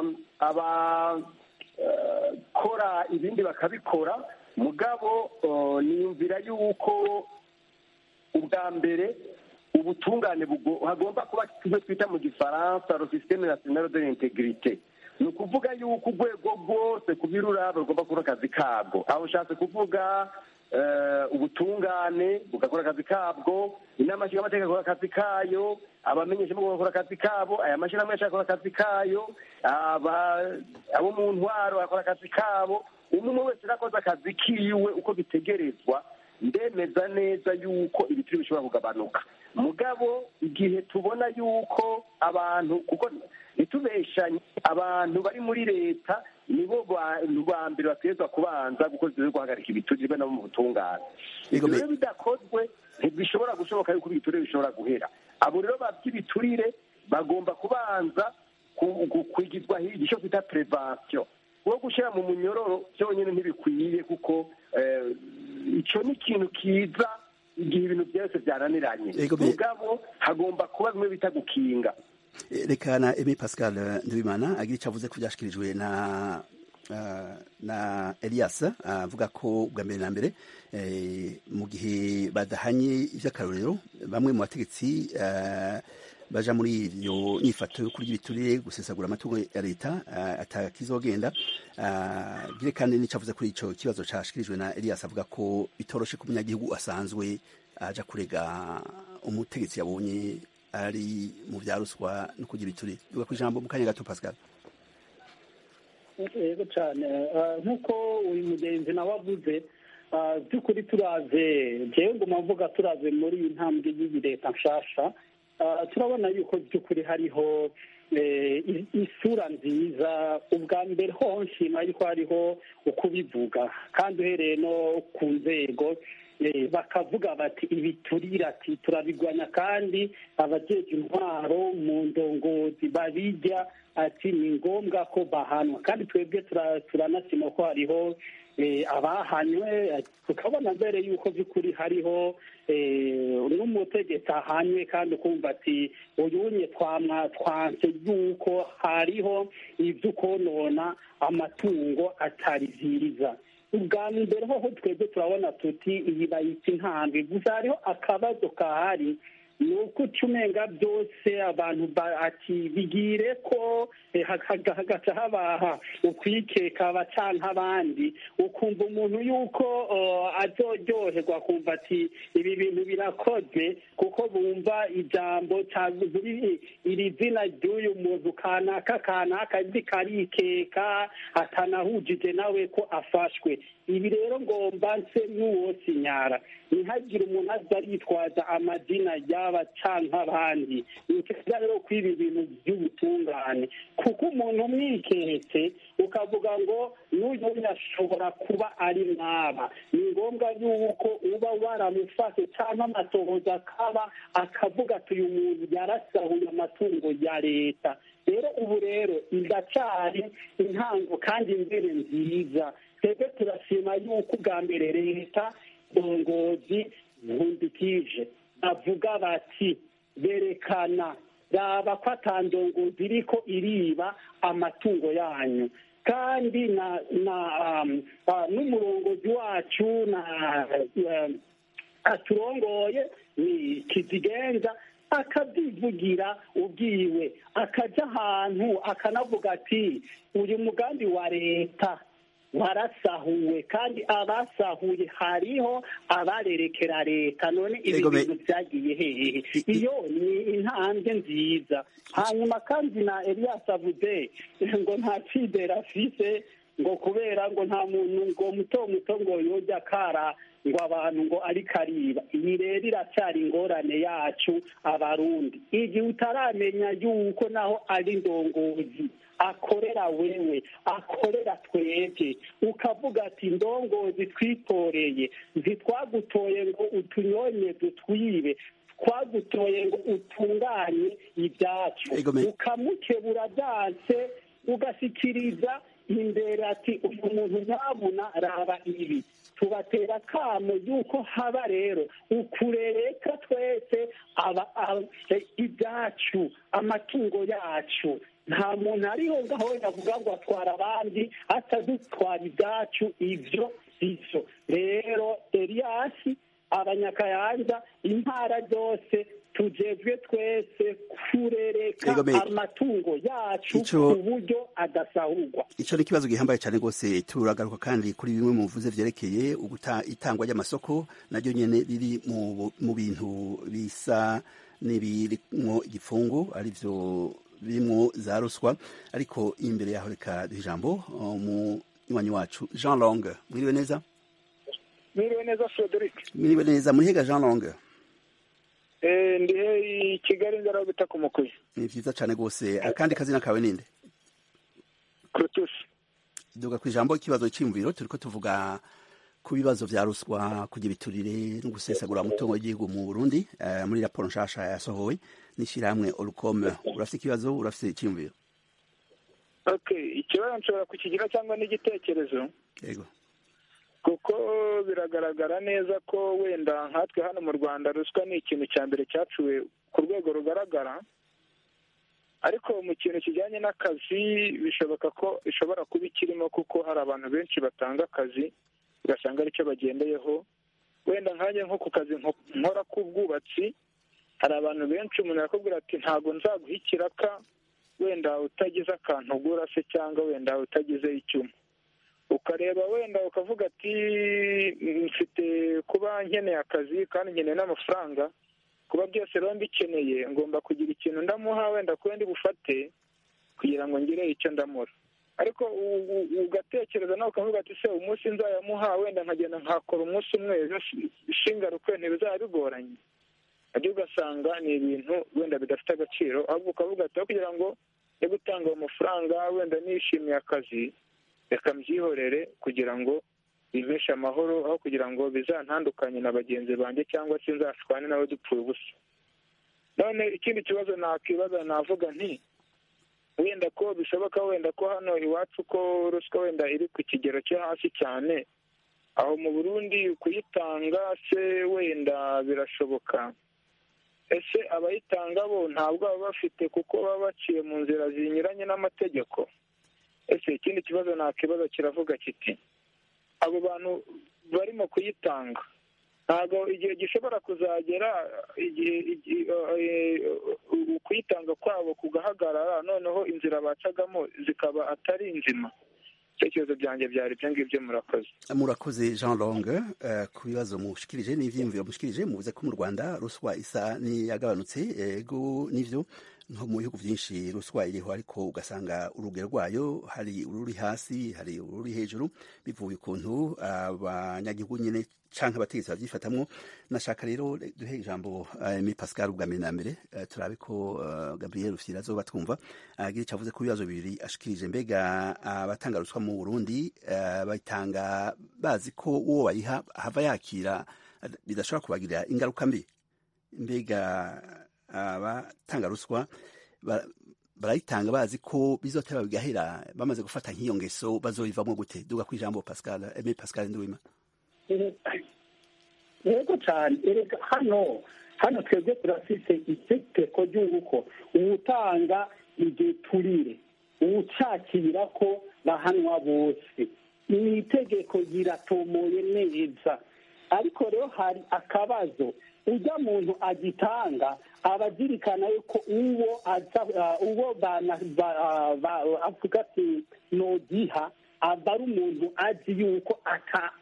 abakora ibindi bakabikora mugabo niyumvira yuko ubwa mbere ubutungane hagomba kuba kimwe twita mu gifaransa le système national de l'intégrité ni ukuvuga yuko urwego rwose ku biruraba rugomba gukora akazi kabwo aho ushatse kuvuga ubutungane bugakora akazi kabwo inama nshingamateka igakora akazi kayo abamenyeshamakuru bagakora akazi kabo aya mashyirahamwe ashaka gukora akazi kayo abo mu ntwaro bakora akazi kabo umwe wese arakoze akazi kiwe uko bitegerezwa ndemeza neza yuko ibitiro bishobora kugabanuka mugabo igihe tubona yuko abantu kuko ntitubeshanye abantu bari muri leta nibo ba mbere bategerezwa kubanza gukoza ibyo guhagarika ibiturire no mu butungane ibyo bidakozwe ntibishobora gushoboka yuko ibiturire bishobora guhera abo rero baby'ibiturire bagomba kubanza kwigizwa hirya icyo twita prevention wo gushyira mu munyororo byonyine ntibikwiye kuko icyo ni ikintu kiza igihe ibintu byose byananiranye mugabo hagomba kuba bimwe bita gukinga reka na Aimé Pascal Ndubimana agira icyo avuze ko byashikirijwe na na Elias avuga ko bwa mbere na mbere mu gihe badahanye iby'akarorero bamwe mu bategetsi baja muri iyo nyifato yo kurya ibiturire gusesagura amatungo ya leta atakizogenda gire kandi n'icyo avuze kuri ico kibazo cashikirijwe na Elias avuga ko bitoroshe ku munyagihugu asanzwe aja kurega umutegetsi yabonye ari mu bya ruswa no kurya ibiturire duga ku ijambo mu kanya gato Pascal yego cyane nk'uko uyu mugenzi nawe avuze by'ukuri turaze jewe ngo mavuga turaze muri iyi ntambwe y'iyi leta nshasha turabona yuko by'ukuri hariho isura nziza ubwa mbere ho nshima yuko hariho ukubivuga kandi uhereye no ku nzego bakavuga bati ibi turira ati turabigwanya kandi abajeje intwaro mu ndongozi babijya ati ni ngombwa ko bahanwa kandi twebwe turanasima ko hariho abahanywe tukabona mbere yuko by'ukuri hariho n'umutegetsi ahanywe kandi ukumva ati uyunye twanse yuko hariho ibyo konona amatungo atariziriza ubwa mbere ho twebwe turabona tuti iyi bayita intambwe gusa hariho akabazo kahari ni uko ucumenga byose abantu ati bigire ko hagaca habaha ukwikeka abacanka abandi ukumva umuntu yuko azoryoherwa akumva ati ibi bintu birakoze kuko bumva ijambo iri zina ry'uyu muntu kanaka kanaka karikeka atanahujije nawe ko afashwe ibi rero ngomba nse n'uwo sinyara ntihagire umuntu aza yitwaza amazina y'abacanka abandi ni cyiza rero ko ibi bintu by'ubutungane kuko umuntu umwiketse ukavuga ngo n'uyu ashobora kuba ari mwaba ni ngombwa yuko uba waramufashe cyangwa amatohoza akaba akavuga ati uyu muntu yarasahuye amatungo ya leta rero ubu rero indacari intango kandi imbere nziza twebwe turashima yuko ubwa mbere leta ndongozi nkundikije bavuga bati berekana raba ko atandongozi iriko iriba amatungo yanyu kandi na na n'umurongozi wacu na aturongoye ni kizigenza akabyivugira ubwiwe akajya ahantu akanavuga ati uyu mugambi wa leta warasahuwe kandi abasahuye hariho abarerekera leta none ibi bintu byagiye hehe iyo ni intambwe nziza hanyuma kandi na Elias avuze ngo nta cyizere afise ngo kubera ngo nta muntu ngo muto muto ngo yojya kara ngo abantu ngo ari kariba iyi rero iracyari ingorane yacu abarundi igihe utaramenya yuko naho ari ndongozi akorera wewe akorera twebwe ukavuga ati ndongozi twitoreye zitwagutoye ngo utunyonye dutwibe twagutoye ngo utunganye ibyacu ukamukebura byanse ugashyikiriza imbere ati uyu muntu ntabona raba ibi tubatera akamo yuko haba rero ukurereka twese ibyacu amatungo yacu nta muntu ariho ngaho yavuga ngo atwara abandi atadutwara ibyacu ibyo sibyo rero Elias abanyakayanza intara zose tujejwe twese kurereka amatungo yacu ku buryo adasahurwa icyo ni ikibazo gihambaye cyane rwose turagaruka kandi kuri bimwe mu bivuze byerekeye itangwa ry'amasoko naryo nyine riri mu bintu bisa n'ibirimo igifungo aribyo birimo za ruswa ariko imbere yaho reka duha ijambo umunywanyi wacu Jean Long mwiriwe neza mwiriwe neza Frederic mwiriwe neza murihega Jean Long eh ndihe i Kigali ngara bita ku Mukuye ni byiza cyane rwose akandi kazina kawe ninde Crutus duga ku ijambo ikibazo cy'imviro turiko tuvuga ku bibazo vya ruswa kugira biturire no gusesagura umutungo w'igihugu mu Burundi uh, muri raporo nshasha yasohowe n'ishyirahamwe Olcom urafite ikibazo urafite icyumviro okay ikibazo nshobora kukigira cyangwa n'igitekerezo yego kuko biragaragara neza ko wenda nkatwe hano mu Rwanda ruswa ni ikintu cya mbere cyacuwe ku rwego rugaragara ariko mu kintu kijyanye n'akazi bishoboka ko ishobora kuba ikirimo kuko hari abantu benshi batanga akazi ugasanga aricyo bagendeyeho wenda nkanjye nko ku kazi nkora k'ubwubatsi hari abantu benshi umuntu yakubwira ati ntabwo nzaguha ikiraka wenda utagize akantu ugura se cyangwa wenda utagize icyuma ukareba wenda ukavuga ati mfite kuba nkeneye akazi kandi nkeneye n'amafaranga kuba byose rero mbikeneye ngomba kugira ikintu ndamuha wenda ko ndi bufate kugira ngo ngire icyo ndamura ariko ugatekereza nawe ukavuga ati se umunsi nzayamuha wenda nkagenda nkakora umunsi umwe ishingaruke ntibizaba bigoranye nabyo ugasanga ni ibintu wenda bidafite agaciro ahubwo ukavuga ati kugira ngo yo gutanga ayo mafaranga wenda nishimiye akazi reka mbyihorere kugira ngo bimpesha amahoro aho kugira ngo bizantandukanye na bagenzi banjye cyangwa se nzashwane nawe dupfuye ubusa. None ikindi kibazo nakibaza navuga nti wenda ko bishoboka wenda ko hano iwacu ko ruswa wenda iri ku kigero cyo hasi cyane, aho mu Burundi kuyitanga se wenda birashoboka? Ese abayitanga bo ntabwo baba bafite kuko baba baciye mu nzira zinyuranye n'amategeko? Ese ikindi kibazo nakibazo kiravuga kiti abo bantu barimo kuyitanga ntabwo igihe gishobora kuzagera igihe kuyitanga kwabo kugahagarara, noneho inzira bacagamo zikaba atari nzima? Ibitekerezo byanjye byari ibyo ngibyo. Murakoze. Murakoze Jean Longue ku bibazo mushikirije n'ivyiyumviro mushikirije. Muvuze ko mu Rwanda ruswa isa niyagabanutse, ego nivyo nko mu bihugu byinshi ruswa iriho, ariko ugasanga urugero rwayo hari ururi hasi hari ururi hejuru, bivuye ukuntu abanyagihugu nyine canke abategetsi bavyifatamwo. Nashaka rero duhe ijambo Aimé Pascal ubwa mbere na mbere, turabe ko Gabriel Rufyiri azoba twumva agira icyo avuze ku bibazo bibiri ashikirije. Mbega abatanga ruswa mu Burundi bayitanga bazi ko uwo bayiha hava yakira bidashobora kubagirira ingaruka mbi? Mbega abatanga ruswa barayitanga bazi ko bizoteba bigahera, bamaze gufata nk'iyo ngeso bazoyivamo gute? Duga ku ijambo Pascal, Aimé Pascal Nduwima. Yego cyane. Erega hano hano twebwe turafise itegeko ry'uko uwutanga igiturire uwucakira ko bahanwa bose. Ni itegeko giratomoye neza, ariko rero hari akabazo. Ujya muntu agitanga abazirikana yuko uwo aza uwo bana avuga ati nogiha aba ari umuntu azi yuko aka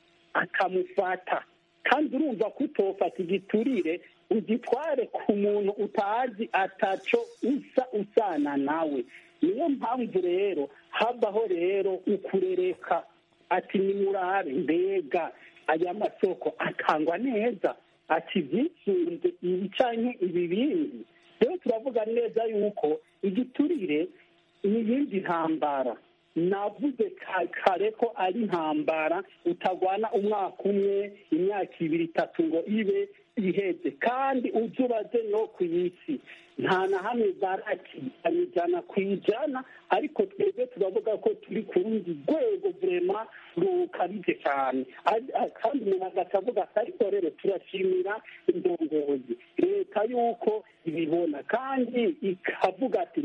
akamufata, kandi urumva ko utofata igiturire ugitware ku muntu utazi ataco usa usana nawe. Niyo mpamvu rero habaho rero ukurereka ati nimurabe mbega aya masoko atangwa neza, ati byitsunze ibi canke ibi bindi. Rero turavuga neza yuko igiturire ni iyindi ntambara. Navuze kare ko ari intambara utagwana umwaka umwe imyaka ibiri itatu ngo ibe iheze, kandi uzubaze no ku isi nta na hamwe barakijana ijana ku ijana, ariko twebwe turavuga ko turi ku rundi rwego vrema rukabije cyane. Kandi umuntu agacavuga ati ariko rero turashimira indongozi leta yuko ibibona kandi ikavuga ati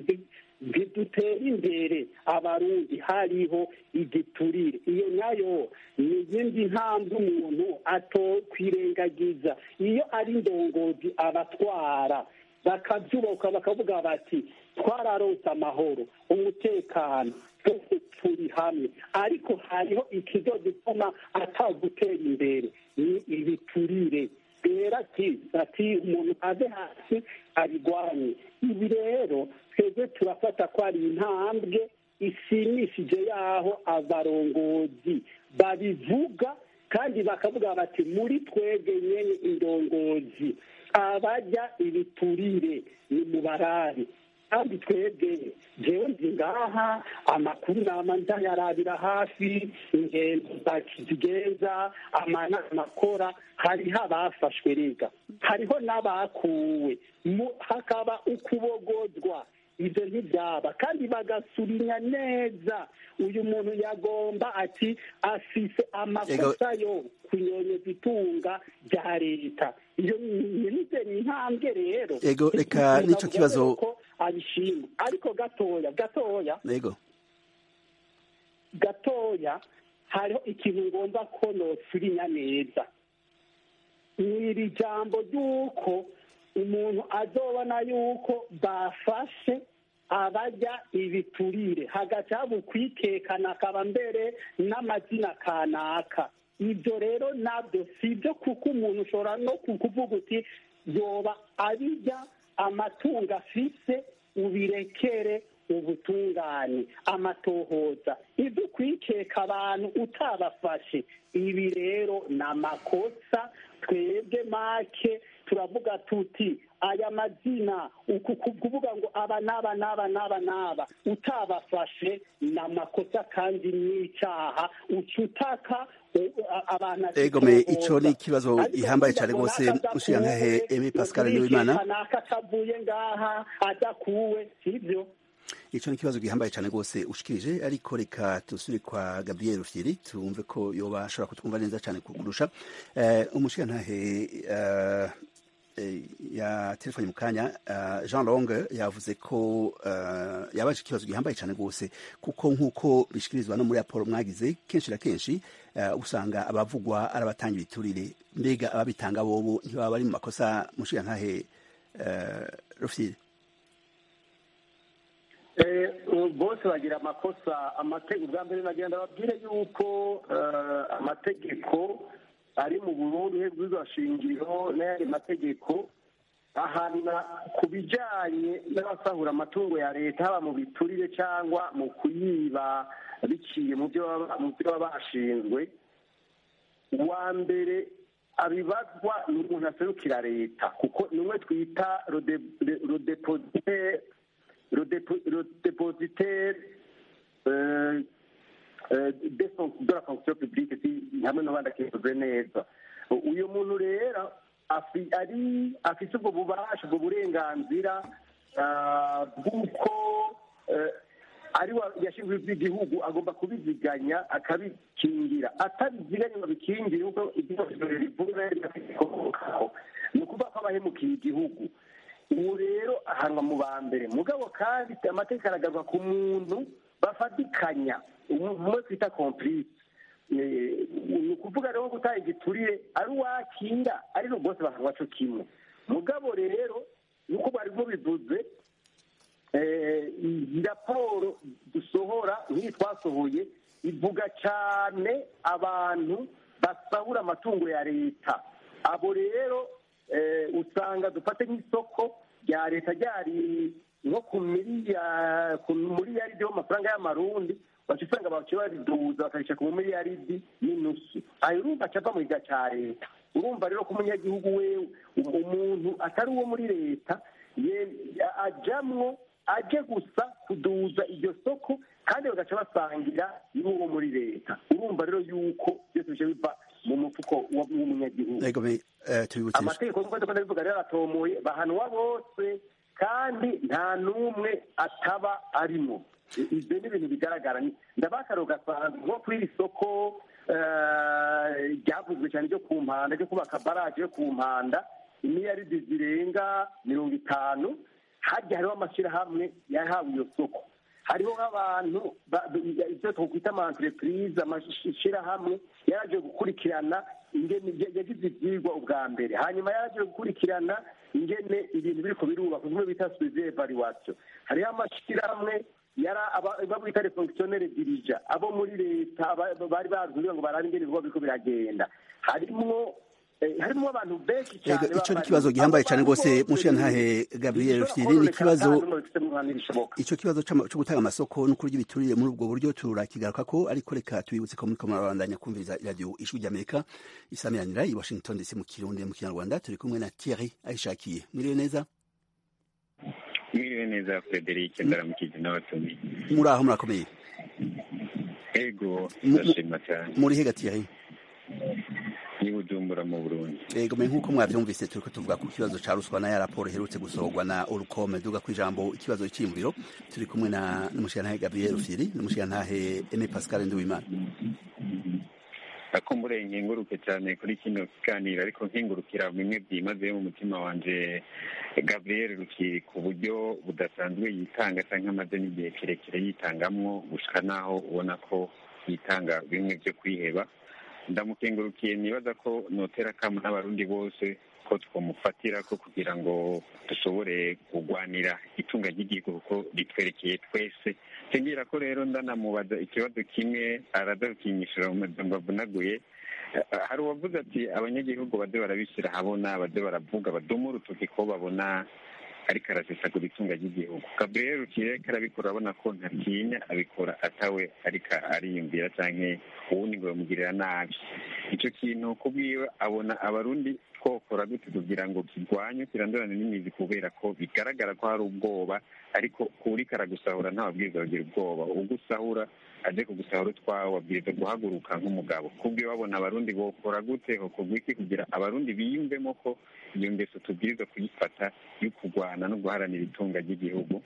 bidutera imbere abarundi hariho igiturire. Iyo nayo ni izindi ntambwe umuntu atokwirengagiza. Iyo ari indongozi abatwara bakabyubaka bakavuga bati twararonse amahoro umutekano twese turi hamwe, ariko hariho ikizo gituma atagutera imbere, ni ibiturire. Rero ati ati umuntu ave hasi abigwanye. Ibi rero twebwe turafata ko ari intambwe ishimishije yaho abarongozi babivuga, kandi bakavuga bati muri twebwe nyene indongozi abajya ibiturire ni mubarari. Kandi twebwe jewe ndi ngaha amakuru nama ndayarabira hafi, ingendo zakizigenza amanama akora, hariho abafashwe rega, hariho n'abakuwe, hakaba ukubogozwa. Ibyo ntibyaba, kandi bagasubinya neza uyu muntu yagomba ati afise amakosa yo kunyonyeza itunga rya leta. Iyo nize ni intambwe rero. Ego reka nico kibazo abishima, ariko gatoya gatoya ego gatoya hariho ikintu ngomba ko nosubinya neza. Iri jambo ry'uko umuntu azobona yuko bafashe abajya ibiturire hagaca haba ukwikekana akaba mbere n'amazina kanaka. Ibyo rero nabyo si ibyo, kuko umuntu ushobora no kuvuga uti yoba abijya amatungo afise ubirekere ubutungane amatohoza ibyo kwikeka abantu utabafashe ibi rero ni amakosa twebwe make turavuga tuti aya mazina uku kuvuga ngo aba n'aba n'aba n'aba n'aba utabafashe ni amakosa kandi n'icyaha ucutaka abantu egome ico ni ikibazo gihambaye cyane rwose mushiyantahe Aimé Pascal Nduwimana akavuye ngaha adakuwe sivyo ico ni ikibazo gihambaye cyane rwose ushikirije ariko reka tusubire kwa Gabriel Rufyiri tumve ko yoba ashobora kutwumva neza cyane kurusha eh, umushiyantahe uh, ya telefoni mu kanya uh, Jean Longue yavuze ko uh, yabaje ikibazo gihambaye cyane rwose kuko nk'uko bishikirizwa no muri raporo mwagize kenshi na kenshi uh, usanga abavugwa arabatanga ibiturire mbega ababitanga bobo ntibaba bari mu makosa mushiyantahe uh, Rufyiri eh bose bagira amakosa amategeko ubwa mbere nagenda babwire yuko uh, amategeko ari mu Burundi hebwirizwa shingiro n'ayandi mategeko ahana ku bijanye n'abasahura amatungo ya leta haba mu biturire cyangwa mu kuyiba biciye mu byo mu byo bashinzwe uwa mbere abibazwa n'umuntu aserukira leta kuko nimwe twita rodepositaire rodepositaire de la fonction publique si hamwe n'abandi akivuze neza uyu muntu rero ari afite ubwo bubasha ubwo burenganzira bw'uko ari yashinzwe iby'igihugu agomba kubiziganya akabikingira atabiziganya ngo abikingire kuko igihugu rivuga ni ukuvuga ko abahemukiye igihugu ubu rero ahanwa mu ba mbere mugabo kandi amategeko aragarwa ku muntu bafatikanya umwe twita complice ni ukuvuga rero gutaha igiturire ari uwakinga ariko bose bahanwa cyo kimwe mugabo rero nuko bari mubivuze iyi raporo dusohora nk'iyi twasohoye ivuga cyane abantu basahura amatungo ya leta abo rero usanga dufate nk'isoko rya leta ryari nko ku miliyaridi y'amafaranga y'amarundi baca usanga baciye bariduza bakarisha ku miliyaridi n'inusu ayo urumva acava mu giga cya leta urumva rero ko umunyagihugu wewe umuntu atari uwo muri leta ajamwo aje gusa kuduza iryo soko kandi bagaca basangira n'uwo muri leta urumva rero yuko byose bice biva mu mufuko w'umunyagihugu amategeko nk'uko dukunda bivuga rero aratomoye bahanwa bose kandi nta n'umwe ataba arimo ibyo ni ibintu bigaragara ndabakaro gasanzwe nko kuri iri soko ryavuzwe cyane ryo ku mpanda ryo kubaka baraje yo ku mpanda imiliyaridi zirenga mirongo itanu harya hariho amashyirahamwe yahawe iyo soko hariho nk'abantu ibyo twakwita ama entreprise amashyirahamwe yaraje gukurikirana ingene yagize ibyigwa ubwa mbere hanyuma yaraje gukurikirana ingene ibintu biriko birubaka bimwe bita suivi evaluation hariho amashyirahamwe yara babita les fonctionnaires dirigeants abo muri leta bari bazuriye ngo barabe ingene ibikorwa biriko biragenda harimwo harimo abantu benshi cyane ico ni kibazo gihambaye cyane rwose mushiyantahe Gabriel Rufyiri ni kibazo ico kibazo cyo gutanga amasoko no kurya ibiturire muri ubwo buryo turakigaruka ko ariko reka tubibutse ko muri komabandanya kumviriza radio Ijwi ry'Amerika isamiranira i Washington D C mu Kirundi mu Kinyarwanda turi kumwe na Thierry Aishakiye mwiriwe neza mwiriwe neza Frederic ndaramukije n'abatumiye muraho murakomeye ego ndashima cyane muri hega Thierry ni Bujumbura mu Burundi ego me nkuko mwavyumvise turiko tuvuga ku kibazo ca ruswa na ya raporo iherutse gusohorwa na Orukome duga kwijambo ikibazo cy'imviro turi kumwe na n'umushiyantahe Gabriel Rufyiri n'umushiyantahe Aimé Pascal Nduwimana akumbure nkenguruke cyane kuri kino kiganiro ariko nkengurukira bimwe byimaze mu mutima wanje Gabriel Rufyiri ku buryo budasanzwe yitanga cyangwa amaze n'igihe kirekire yitangamwo gushika naho ubona ko yitanga bimwe byo kwiheba ndamukengurukiye nibaza ko notera kamu n'abarundi bose ko twomufatira ko kugira ngo dushobore kugwanira itunga ry'igihugu kuko ritwerekeye twese tengira ko rero ndanamubaza ikibazo kimwe aradakinyishura mu majambo avunaguye hari uwavuze ati abanyagihugu bade barabishyira habona bade baravuga badumura urutoki ko babona ariko arasesagura itunga ry'igihugu. Gabriel Rukiri ariko arabikora abona ko ntatinya abikora atawe ariko ariyumvira canke uwundi ngo bamugirira nabi. Ico kintu kubwiwe abona abarundi twokora gute kugira ngo kirwanye kirandurane n'imizi, kubera ko bigaragara ko hari ubwoba, ariko kuriko aragusahura ntababwiriza bagira ubwoba. Ugusahura aje kugusahura utwawe wabwiriza guhaguruka nk'umugabo. Kubwiwe babona abarundi bokora gute hokorwa iki kugira abarundi biyumvemo ko iyo ngeso tubwiriza kuyifata yo kurwana no guharanira itunga ry'igihugu.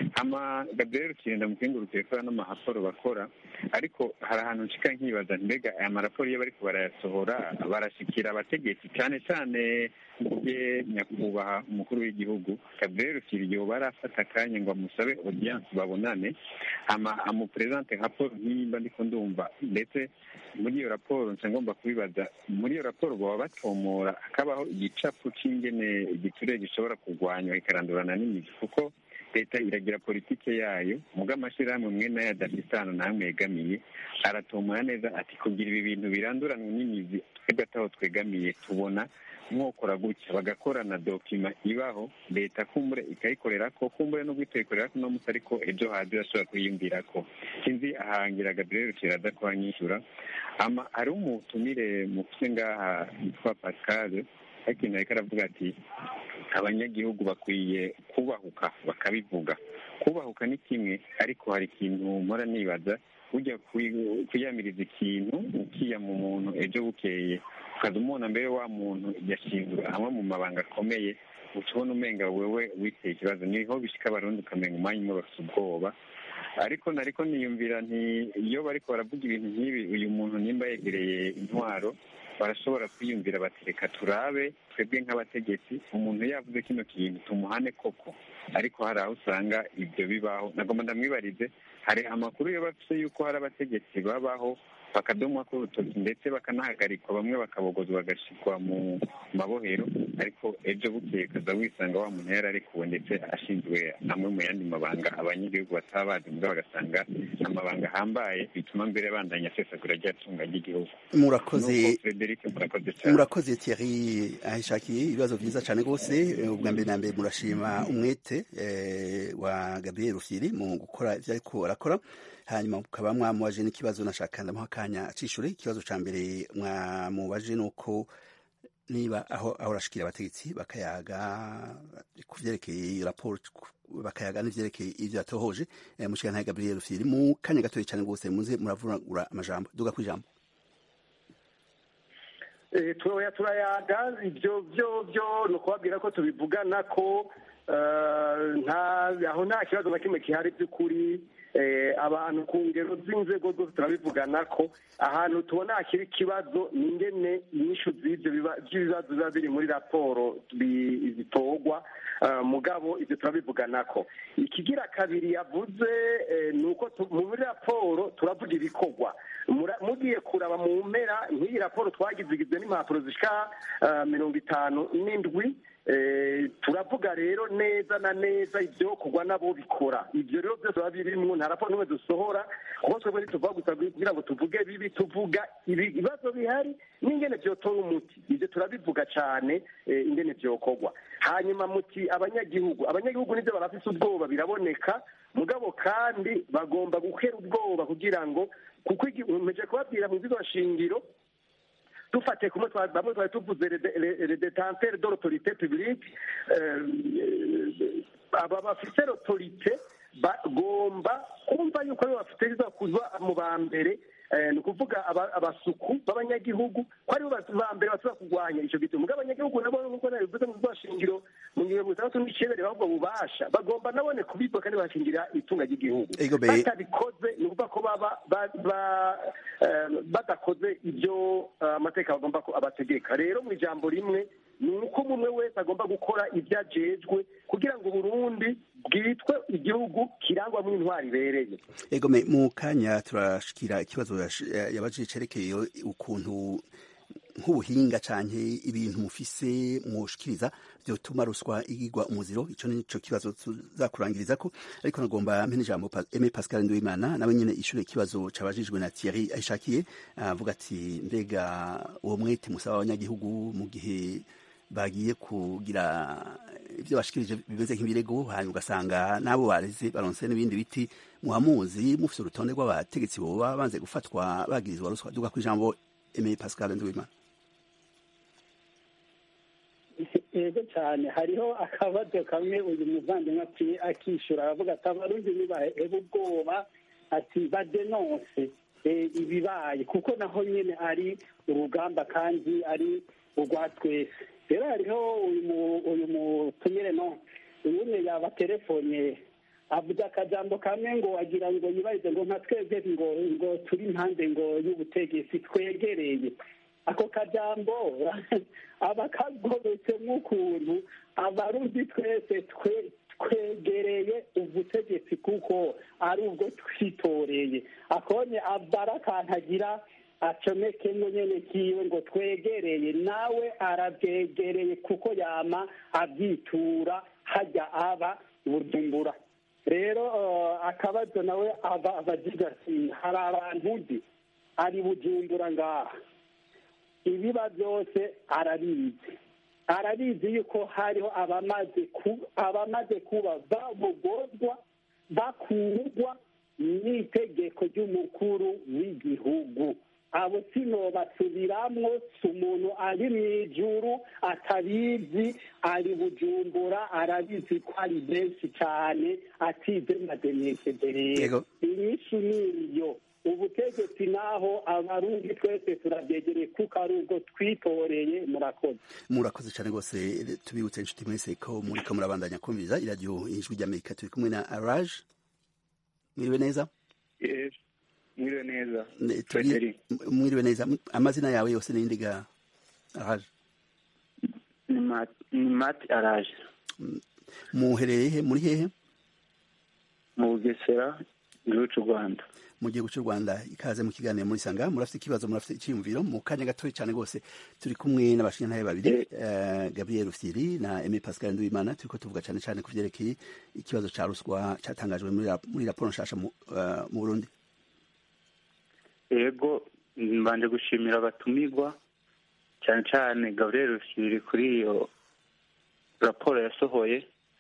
Ama Gabriel Rukiri ndamukengurukire ko n'amahaporo bakora, ariko hari ahantu nshika nkibaza mbega aya maraporo iyo bariko barayasohora barashikira abategetsi cyane cyane ye nyakubahwa umukuru w'igihugu. Gabriel Rukiri igihe barafata akanya ngo amusabe audience babonane ama amupresente raporo nk'imba ndiko ndumva, ndetse muri iyo raporo nca ngomba kubibaza, muri iyo raporo baba batomora akabaho igicapu c'ingene igiturire gishobora kurwanywa ikarandurana n'imizi, kuko leta iragira politike yayo muga amashirahamwe mwe nayo adafitano namwe yegamiye aratomora neza ati kugira ibi bintu biranduranwa n'imizi twebwe ataho twegamiye tubona mwokora gutya, bagakorana dokima ibaho leta kumbure ikayikorera ko kumbure no gwitekorera ko no musi, ariko ejo hazi ashobora kuyiyumvira ko sinzi ahangira Gabriel Rukiri aza kwanyishura. Ama hari umutumire mufise ngaha yitwa Pascal ikintu ariko aravuga ati abanyagihugu bakwiye kubahuka bakabivuga. Kubahuka ni kimwe, ariko hari ikintu mpora nibaza, ujya kwiyamiriza ikintu ukiyama umuntu ejo bukeye ukaza umubona mbere wa muntu yashinzwe hamwe mu mabanga akomeye, ukibona umenga wewe witeye ikibazo. Niho bishika abarundi ukamenga umwanya umwe bafite ubwoba. Ariko nariko niyumvira nti iyo bariko baravuga ibintu nk'ibi, uyu muntu nimba yegereye intwaro barashobora kwiyumvira bati reka turabe twebwe nk'abategetsi umuntu yavuze kino kintu tumuhane koko, ariko hari aho usanga ibyo bibaho. Nagomba ndamwibarize, hari amakuru yo bafise yuko hari abategetsi babaho bakadomwa ko urutoki ndetse bakanahagarikwa, bamwe bakabogozwa bagashikwa mu mabohero, ariko ejo bukeye kaza wisanga wa muntu yari arekuwe ndetse ashinzwe amwe mu yandi mabanga abanyagihugu bataba bazi, mbwa bagasanga amabanga ahambaye bituma mbere bandanya asesagura ryatunga ry'igihugu. Murakoze Frederic, murakoze cyane. Murakoze Thierry ahishakiye ibibazo vyiza cyane gose. Ubwa mbere na mbere murashima umwete eh, wa Gabriel Rukiri mu gukora ivyo ariko arakora, hanyuma mukaba mwamubaje n'ikibazo nashaka ndamuha akanya acishure. Ikibazo ca mbere mwamubaje nuko niba aho aho rashikira abategetsi bakayaga kuvyerekeye raporo bakayaga n'ivyerekeye ivyo atohoje. Eh, mushikana Gabriel Rukiri mu kanya gatoye cyane gose muze muravura amajambo duga kwijambo. Eh, turoya turayaga ivyo byo byo no kubabwira ko tubivugana ko nta aho nta kibazo na kimwe kihari by'ukuri. Abantu ku ngero z'inzego zose turabivugana ko ahantu tubona hakiri ikibazo ni ingene inyishu z'ibyo by'ibibazo biba biri muri raporo zitorwa, mugabo ibyo turabivugana ko. Ikigira kabiri yavuze ni uko muri raporo turavuga ibikorwa. Mugiye kuraba mu mpera nk'iyi raporo twagize igizwe n'impapuro zishika mirongo itanu n'indwi. Turavuga rero neza na neza ibyo kugwa nabo bikora. Ibyo rero byose biba birimwo, nta raporo n'imwe dusohora kuko twebwe ntituvuga gusa kugira ngo tuvuge bibi, tuvuga ibibazo bihari n'ingene byotora umuti. Ibyo turabivuga cyane ingene byokorwa. Hanyuma muti abanyagihugu abanyagihugu nibyo barafise ubwoba biraboneka, mugabo kandi bagomba gukera ubwoba kugira ngo, kuko umeje kubabwira mu bizo shingiro dufate kumwe bamwe twari tuvuze le détenteur de l'autorité publique, aba bafite l'autorité bagomba kumva yuko aribo bafite kuza mu ba mbere, ni ukuvuga abasuku b'abanyagihugu ko aribo ba mbere bashobora kurwanya icyo gituma. Mugabo abanyagihugu nabo nk'uko nabivuze mu bwashingiro mu mirongo itandatu n'icenda ahubwo bubasha bagomba nabone kubitwa kandi bashingira itunga ry'igihugu. Batabikoze ni ukuvuga ko baba badakoze ibyo amateka bagomba ko abategeka. Rero mu ijambo rimwe ni uko umwe wese agomba gukora ibyo ajejwe kugira ngo Burundi bwitwe igihugu kirangwamo intwari ibereye. Ego me mu kanya turashikira ikibazo yabajije cerekeye ukuntu nk'ubuhinga canke ibintu mufise mwoshikiriza vyotuma ruswa igirwa umuziro. Ico nico kibazo tuzakurangiriza ko, ariko nagomba mpene ijambo Aimé Pascal Nduwimana nawe nyene ishure ikibazo cabajijwe na Thierry ahishakiye, avuga ati mbega uwo mwete musaba abanyagihugu mu gihe bagiye kugira ibyo bashikirije bimeze nk'ibirego hanyuma ugasanga n'abo bareze baronse n'ibindi biti muhamuzi mufite urutonde rw'abategetsi boba banze gufatwa bagirizwa ruswa duga ku ijambo Aimé Pascal Nduwimana. yego cyane hariho akabazo kamwe uyu muvandimwe akwiye akishyura aravuga ati abarundi ntibahebe ubwoba ati badenonse ibibaye kuko naho nyine ari urugamba kandi ari urwa twese rero hariho uyu mutumire no uyu yaba telefone avuga akajambo kamwe ngo agira ngo yibarize ngo nka twebwe ngo ngo turi impande ngo y'ubutegetsi twegereye ako kajambo aba kagobetse nk'ukuntu abarundi twese twegereye ubutegetsi kuko ari ubwo twitoreye akonye abara akantagira acomeke ngo nyene kiwe ngo twegereye nawe arabyegereye kuko yama abyitura hajya aba Bujumbura rero akabazo nawe aba abagiga ati hari abantu uzi ari Bujumbura ngaha ibiba byose arabizi arabizi yuko hariho abamaze abamaze kuba babogozwa bakurwa n'itegeko ry'umukuru w'igihugu abo sino basubiramwo si umuntu ari mu ijuru atabizi ari Bujumbura arabizi ko ari benshi cyane atize madenesheje rero inyinshi niyo ubutegetsi naho abarundi twese turabyegereye kuko ari ubwo twitoreye murakoze murakoze cyane rwose tubibutse inshuti mwese ko muriko murabandanya kumviriza iradiyo ijwi ry'Amerika turi kumwe na Araj mwiriwe neza mwiriwe neza mwiriwe neza amazina yawe yose n'indi ga Araj ni Mati Araj muhereye he muri hehe mu Bugesera igihugu cy'u Rwanda mu gihugu cy'u Rwanda ikaze mu kiganiro muri sanga murafite ikibazo murafite icyiyumviro mu kanya gatoya cyane rwose turi kumwe n'abashinyantahe babiri Gabriel Rufyiri na Aimé Pascal Nduwimana turiko tuvuga cyane cyane ku vyerekeye ikibazo ca ruswa catangajwe muri raporo nshasha mu Burundi. Yego mbanje gushimira abatumirwa cyane cyane Gabriel Rufyiri kuri iyo raporo yasohoye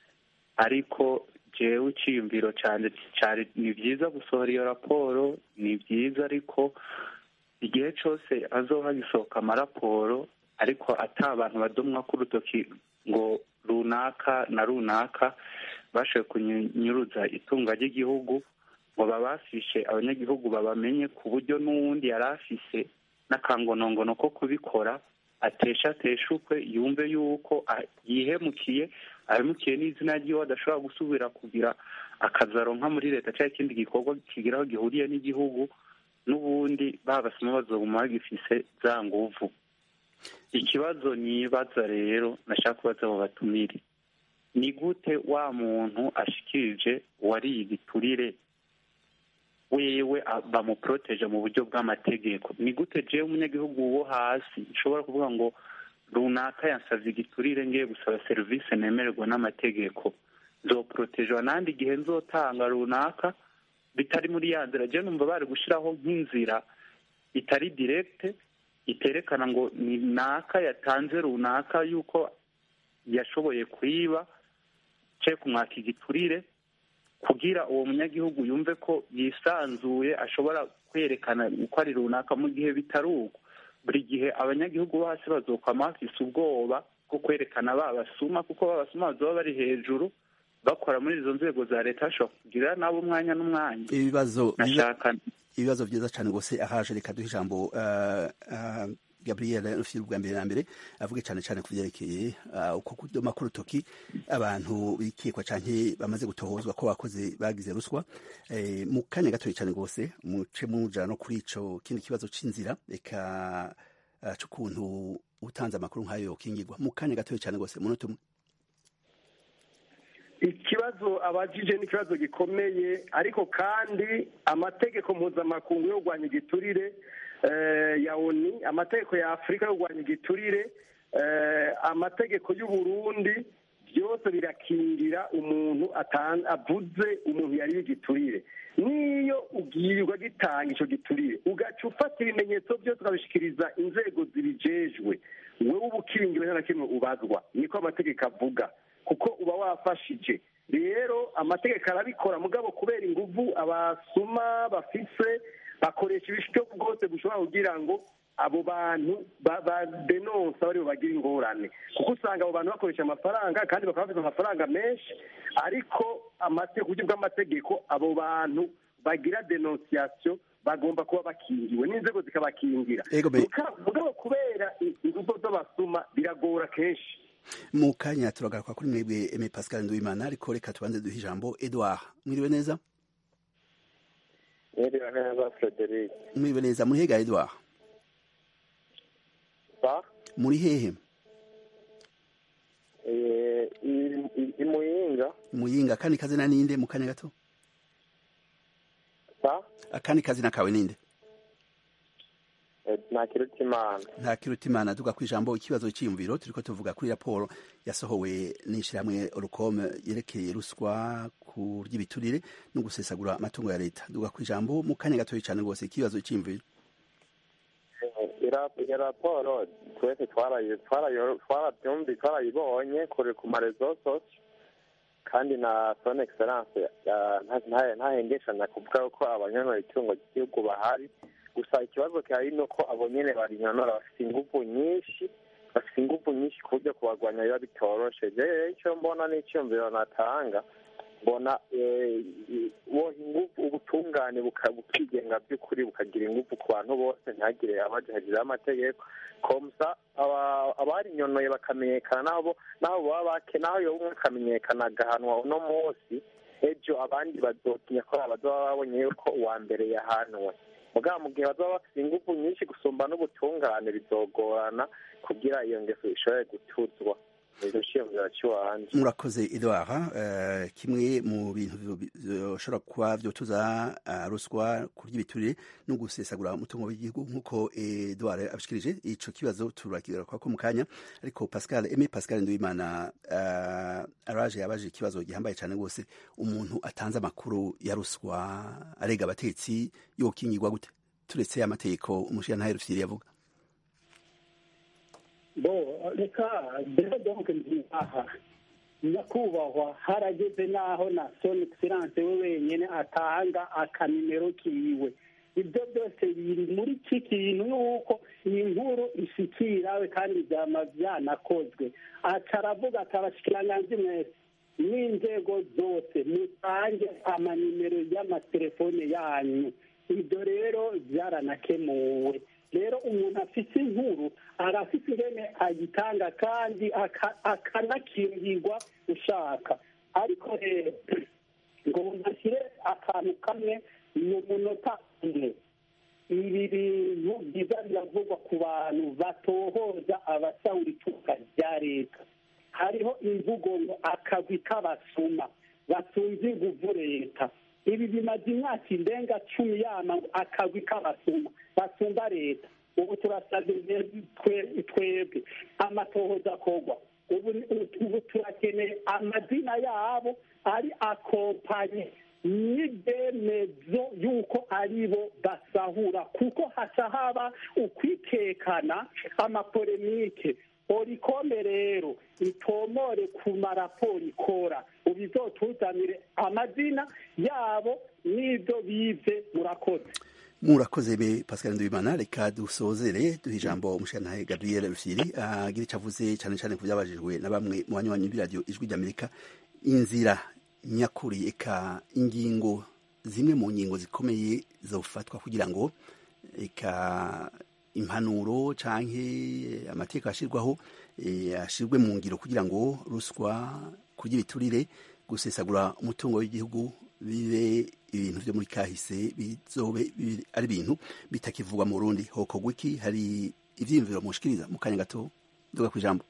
ariko jewe iciyumviro cyane cyane ni byiza gusohora iyo raporo ni byiza ariko igihe cyose azoha gisohoka amaraporo ariko ata abantu badomwa ku rutoki ngo runaka na runaka bashoboye kunyuruza itunga ry'igihugu ngo babafishe abanyagihugu babamenye ku buryo n'uwundi yari afise n'akangonongono ko kubikora atesha ateshukwe yumve yuko yihemukiye ahemukiye n'izina ry'iwe adashobora gusubira kugira akazaro nka muri leta cyangwa ikindi gikorwa kigira aho gihuriye n'igihugu n'ubundi babasoma bazoguma bagifise za nguvu. Ikibazo nibaza rero nashaka kubaza abo batumire ni gute wa muntu ashikirije wari igiturire wewe bamuproteje mu buryo bw'amategeko ni gute jewe umunyagihugu wo hasi nshobora kuvuga ngo runaka yansavye igiturire ngiye gusaba serivisi nemererwa n'amategeko nzoprotejwa nandi igihe nzotanga runaka bitari muri ya nzira je numva bari gushiraho nk'inzira itari directe iterekana ngo ni naka yatanze runaka yuko yashoboye kwiba cye kumwaka igiturire kugira uwo munyagihugu yumve ko yisanzuye ashobora kwerekana uko ari runaka mu gihe bitari uko buri gihe abanyagihugu bo hasi bazokwama bafise ubwoba bwo kwerekana babasuma kuko babasuma bazoba bari hejuru bakora muri izo nzego za leta bashobora kugira nabo umwanya n'umwanya ibibazo ibibazo byiza cyane rwose ahaje reka duhe ijambo Gabriel Rufyiri bwa mbere na mbere avuge cyane cyane ku byerekeye uko kudoma ku rutoki abantu bikekwa canke bamaze gutohozwa ko bakoze bagize ruswa mu kanya gatoya cyane rwose muce muja no kuri ico kindi kibazo c'inzira eka c'ukuntu utanze amakuru nk'ayo kingirwa mu kanya gatoya cyane rwose munota umwe. Ikibazo abajije ni ikibazo gikomeye ariko kandi amategeko mpuzamakungu yo kurwanya igiturire ya oni amategeko ya Afurika yo kurwanya igiturire amategeko y'u Burundi byose birakingira umuntu avuze umuntu yari igiturire niyo ubwirirwa gitanga icyo giturire ugaca ufata ibimenyetso byose ukabishikiriza inzego zibijejwe wowe uba ukingiwe nta na kimwe ubazwa, niko amategeko avuga, kuko uba wafashije. Rero amategeko arabikora, mugabo kubera inguvu abasuma bafise bakoresha ibishyo bwose bushobora kugira ngo abo bantu badenonsa bari bagira ingorane, kuko usanga abo bantu bakoresha amafaranga kandi bakaba bafite amafaranga menshi, ariko amategeko uburyo bw'amategeko abo bantu bagira denunciation bagomba kuba bakingiwe n'inzego zikabakingira. Mugabo kubera inguvu z'abasuma biragora kenshi. Mu kanya turagaruka kuri mwebwe Aimé Pascal Nduwimana, ariko reka tubanze duhe ijambo Edouard. Mwiriwe neza? Mwiriwe neza Frederic. Mwiriwe neza. Muri hega Edouard? Ba? Muri hehe? Eh, i Muyinga. Muyinga. Kandi kazina ninde mu kanya gato? Ba? Akandi kazina kawe ninde? Nta Kirutimana. Nta Kirutimana. Tuga ku ijambo ikibazo cy'imviro, turiko tuvuga kuri raporo yasohowe n'ishirahamwe Orcom yerekeye ruswa ku ry'ibiturire no gusesagura amatungo ya leta. Tuga ku ijambo mu kanya gato cyane rwose ikibazo cy'imviro. Ira raporo twese twaraye twaraye twarabyumbi twarayibonye kuri ku marezo sose, kandi na son excellence nta ntahengesha nakuvuga ko abanyonora itungo ry'igihugu bahari. Gusa ikibazo cyari nuko abo nyene bari nyonora bafite ingufu nyinshi bafite ingufu nyinshi ku buryo kubagwanya biba bitoroshe. Je icyo mbona n'icyumviro natanga, mbona wo ingufu ubutungane bukigenga by'ukuri bukagira ingufu ku bantu bose, ntagire abajagira amategeko komsa abari nyonoye bakamenyekana nabo naho baba bake naho yo umwe akamenyekana agahanwa uno munsi, ejo abandi bazotinya ko abazoba babonye yuko uwa mbere yahanwe. Mugabo mu gihe bazoba bafite ingufu nyinshi gusumba n'ubutungane bizogorana kugira iyo ngeso ishobore gutuzwa. Murakoze Edouard. Uh, kimwe mu bintu bishobora kuba vyotuza uh, ruswa kurya ibiturire no gusesagura umutungo w'igihugu nk'uko Edouard abishikirije, ico kibazo turakigaruka ko mu kanya, ariko Pascal Aimé Pascal Nduwimana uh, araje yabaje ikibazo gihambaye cyane rwose. Umuntu atanze amakuru ya ruswa arega abatetsi yokingirwa gute turetse amategeko umushiya ntahe Rufyiri yavuga? bo reka mbere donc aha nyakubahwa harageze naho na son excellence we wenyene atanga akanimero kiwe. Ibyo byose biri muri iki kintu nuko iyi nkuru ishikirawe kandi byama byanakozwe. Ataravuga atabashikiranganji mwese n'inzego zose mutange amanimero y'amatelefone yanyu. Ibyo rero byaranakemuwe. Rero umuntu afite inkuru arafite ingene agitanga kandi akanakingirwa ushaka, ariko rero ngo umushyire akantu kamwe mu munota umwe. Ibi bintu byiza biravugwa ku bantu batohoza abasahura itunga rya leta. Hariho imvugo ngo akagwi k'abasuma batunze inguvu leta. Ibi bimaze imyaka irenga cumi yama akagwi k'abasuma basumba leta. Ubu turasabye twebwe amatohoza akorwa. Ubu turakeneye amazina yabo ari akompanye n'ibyemezo y'uko aribo basahura, kuko haca haba ukwitekana amapolemike. Orikome rero itomore ku maraporo ikora, ubizotuzanire amazina yabo n'ibyo bize. Murakoze. Murakoze be Pascal Nduwimana. Reka dusozere duhe ijambo umushiyantahe Gabriel Rufyiri agira icyo avuze cyane cyane ku byabajijwe na bamwe mu banywanyi b'iradiyo Ijwi ry'Amerika. Inzira nyakuri, eka ingingo zimwe mu ngingo zikomeye zofatwa kugira ngo eka impanuro canke amategeko ashirwaho ashirwe mu ngiro kugira ngo ruswa kurya ibiturire gusesagura umutungo w'igihugu bibe ibintu byo muri kahise, bizobe ari ibintu bitakivugwa mu Burundi. Hokorwa iki? Hari ivyiyumviro mushikiriza mu kanya gato duga ku ijambo?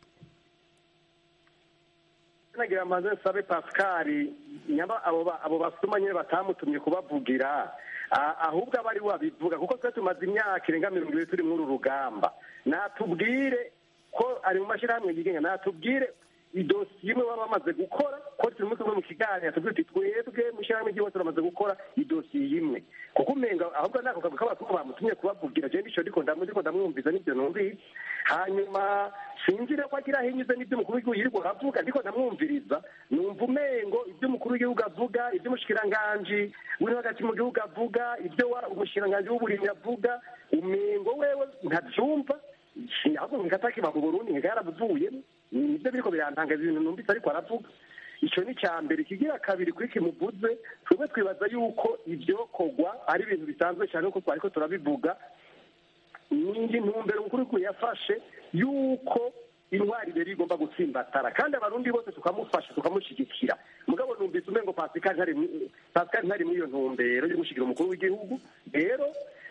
nagira amaze sabe Pascal nyaba abo abo basuma nyine batamutumye kubavugira, ahubwo abari wabivuga, kuko twe tumaze imyaka irenga mirongo ibiri turi muri uru rugamba. Natubwire ko ari mu mashirahamwe yigenga, natubwire idosiye imwe baba bamaze gukora ko turi muri kumwe mu kiganiro tuvuga tuti twebwe mushyirahamwe ry'iwacu turamaze gukora idosiye imwe kuko umenga ahubwo nako kavuga k'abakuru bamutumye kubavugira je ndico ndiko ndamuzi ko ndamwumviza n'ibyo numvise hanyuma sinzire ko agira hinyuze n'ibyo umukuru w'igihugu yiriko aravuga ndiko ndamwumviriza numva umengo ibyo umukuru w'igihugu avuga ibyo umushikiranganji w'ino hagati mu gihugu avuga ibyo umushikiranganji w'uburimyi avuga umengo wewe ntavyumva ahubwo nkatakiba mu Burundi nkeka yarabuvuye nibyo biriko birantangaza ibintu numvise ariko aravuga icyo ni icya mbere kigira kabiri kuri kimuvuze twebwe twibaza yuko ibyo kogwa ari ibintu bisanzwe cyane kuko twariko turabivuga n'indi ntumbero umukuru w'igihugu yafashe yuko intwari rero igomba gutsimbatara kandi abarundi bose tukamufasha tukamushyigikira mugabo numvise umengo Pascal ntari Pascal ntari muri iyo ntumbero yo gushyigikira umukuru w'igihugu rero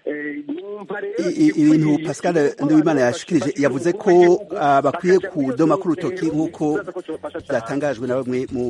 ibintu Pascal Nduwimana yashikirije yavuze ko bakwiye kudoma ku rutoki nk'uko byatangajwe na bamwe mu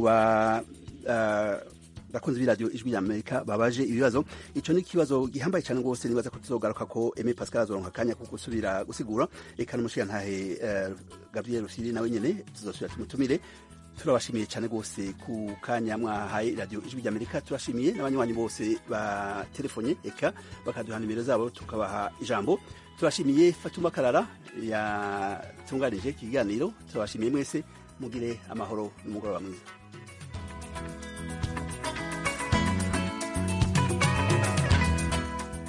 bakunzi b'iradiyo ijwi ry'Amerika babaje ibibazo icyo ni ikibazo gihambaye cyane rwose nibaza ko tuzogaruka ko Aimé Pascal azoronka akanya ko gusubira gusigura reka n'umushirantahe Gabriel Rufyiri nawe nyene tuzosubira tumutumire turabashimiye cyane rwose ku kanya mwahaye radiyo ijwi ry'Amerika turashimiye n'abanywanyi bose ba telefone eka bakaduha nimero zabo tukabaha ijambo turashimiye Fatuma Karara yatunganije ikiganiro turabashimiye mwese mugire amahoro n'umugoroba mwiza.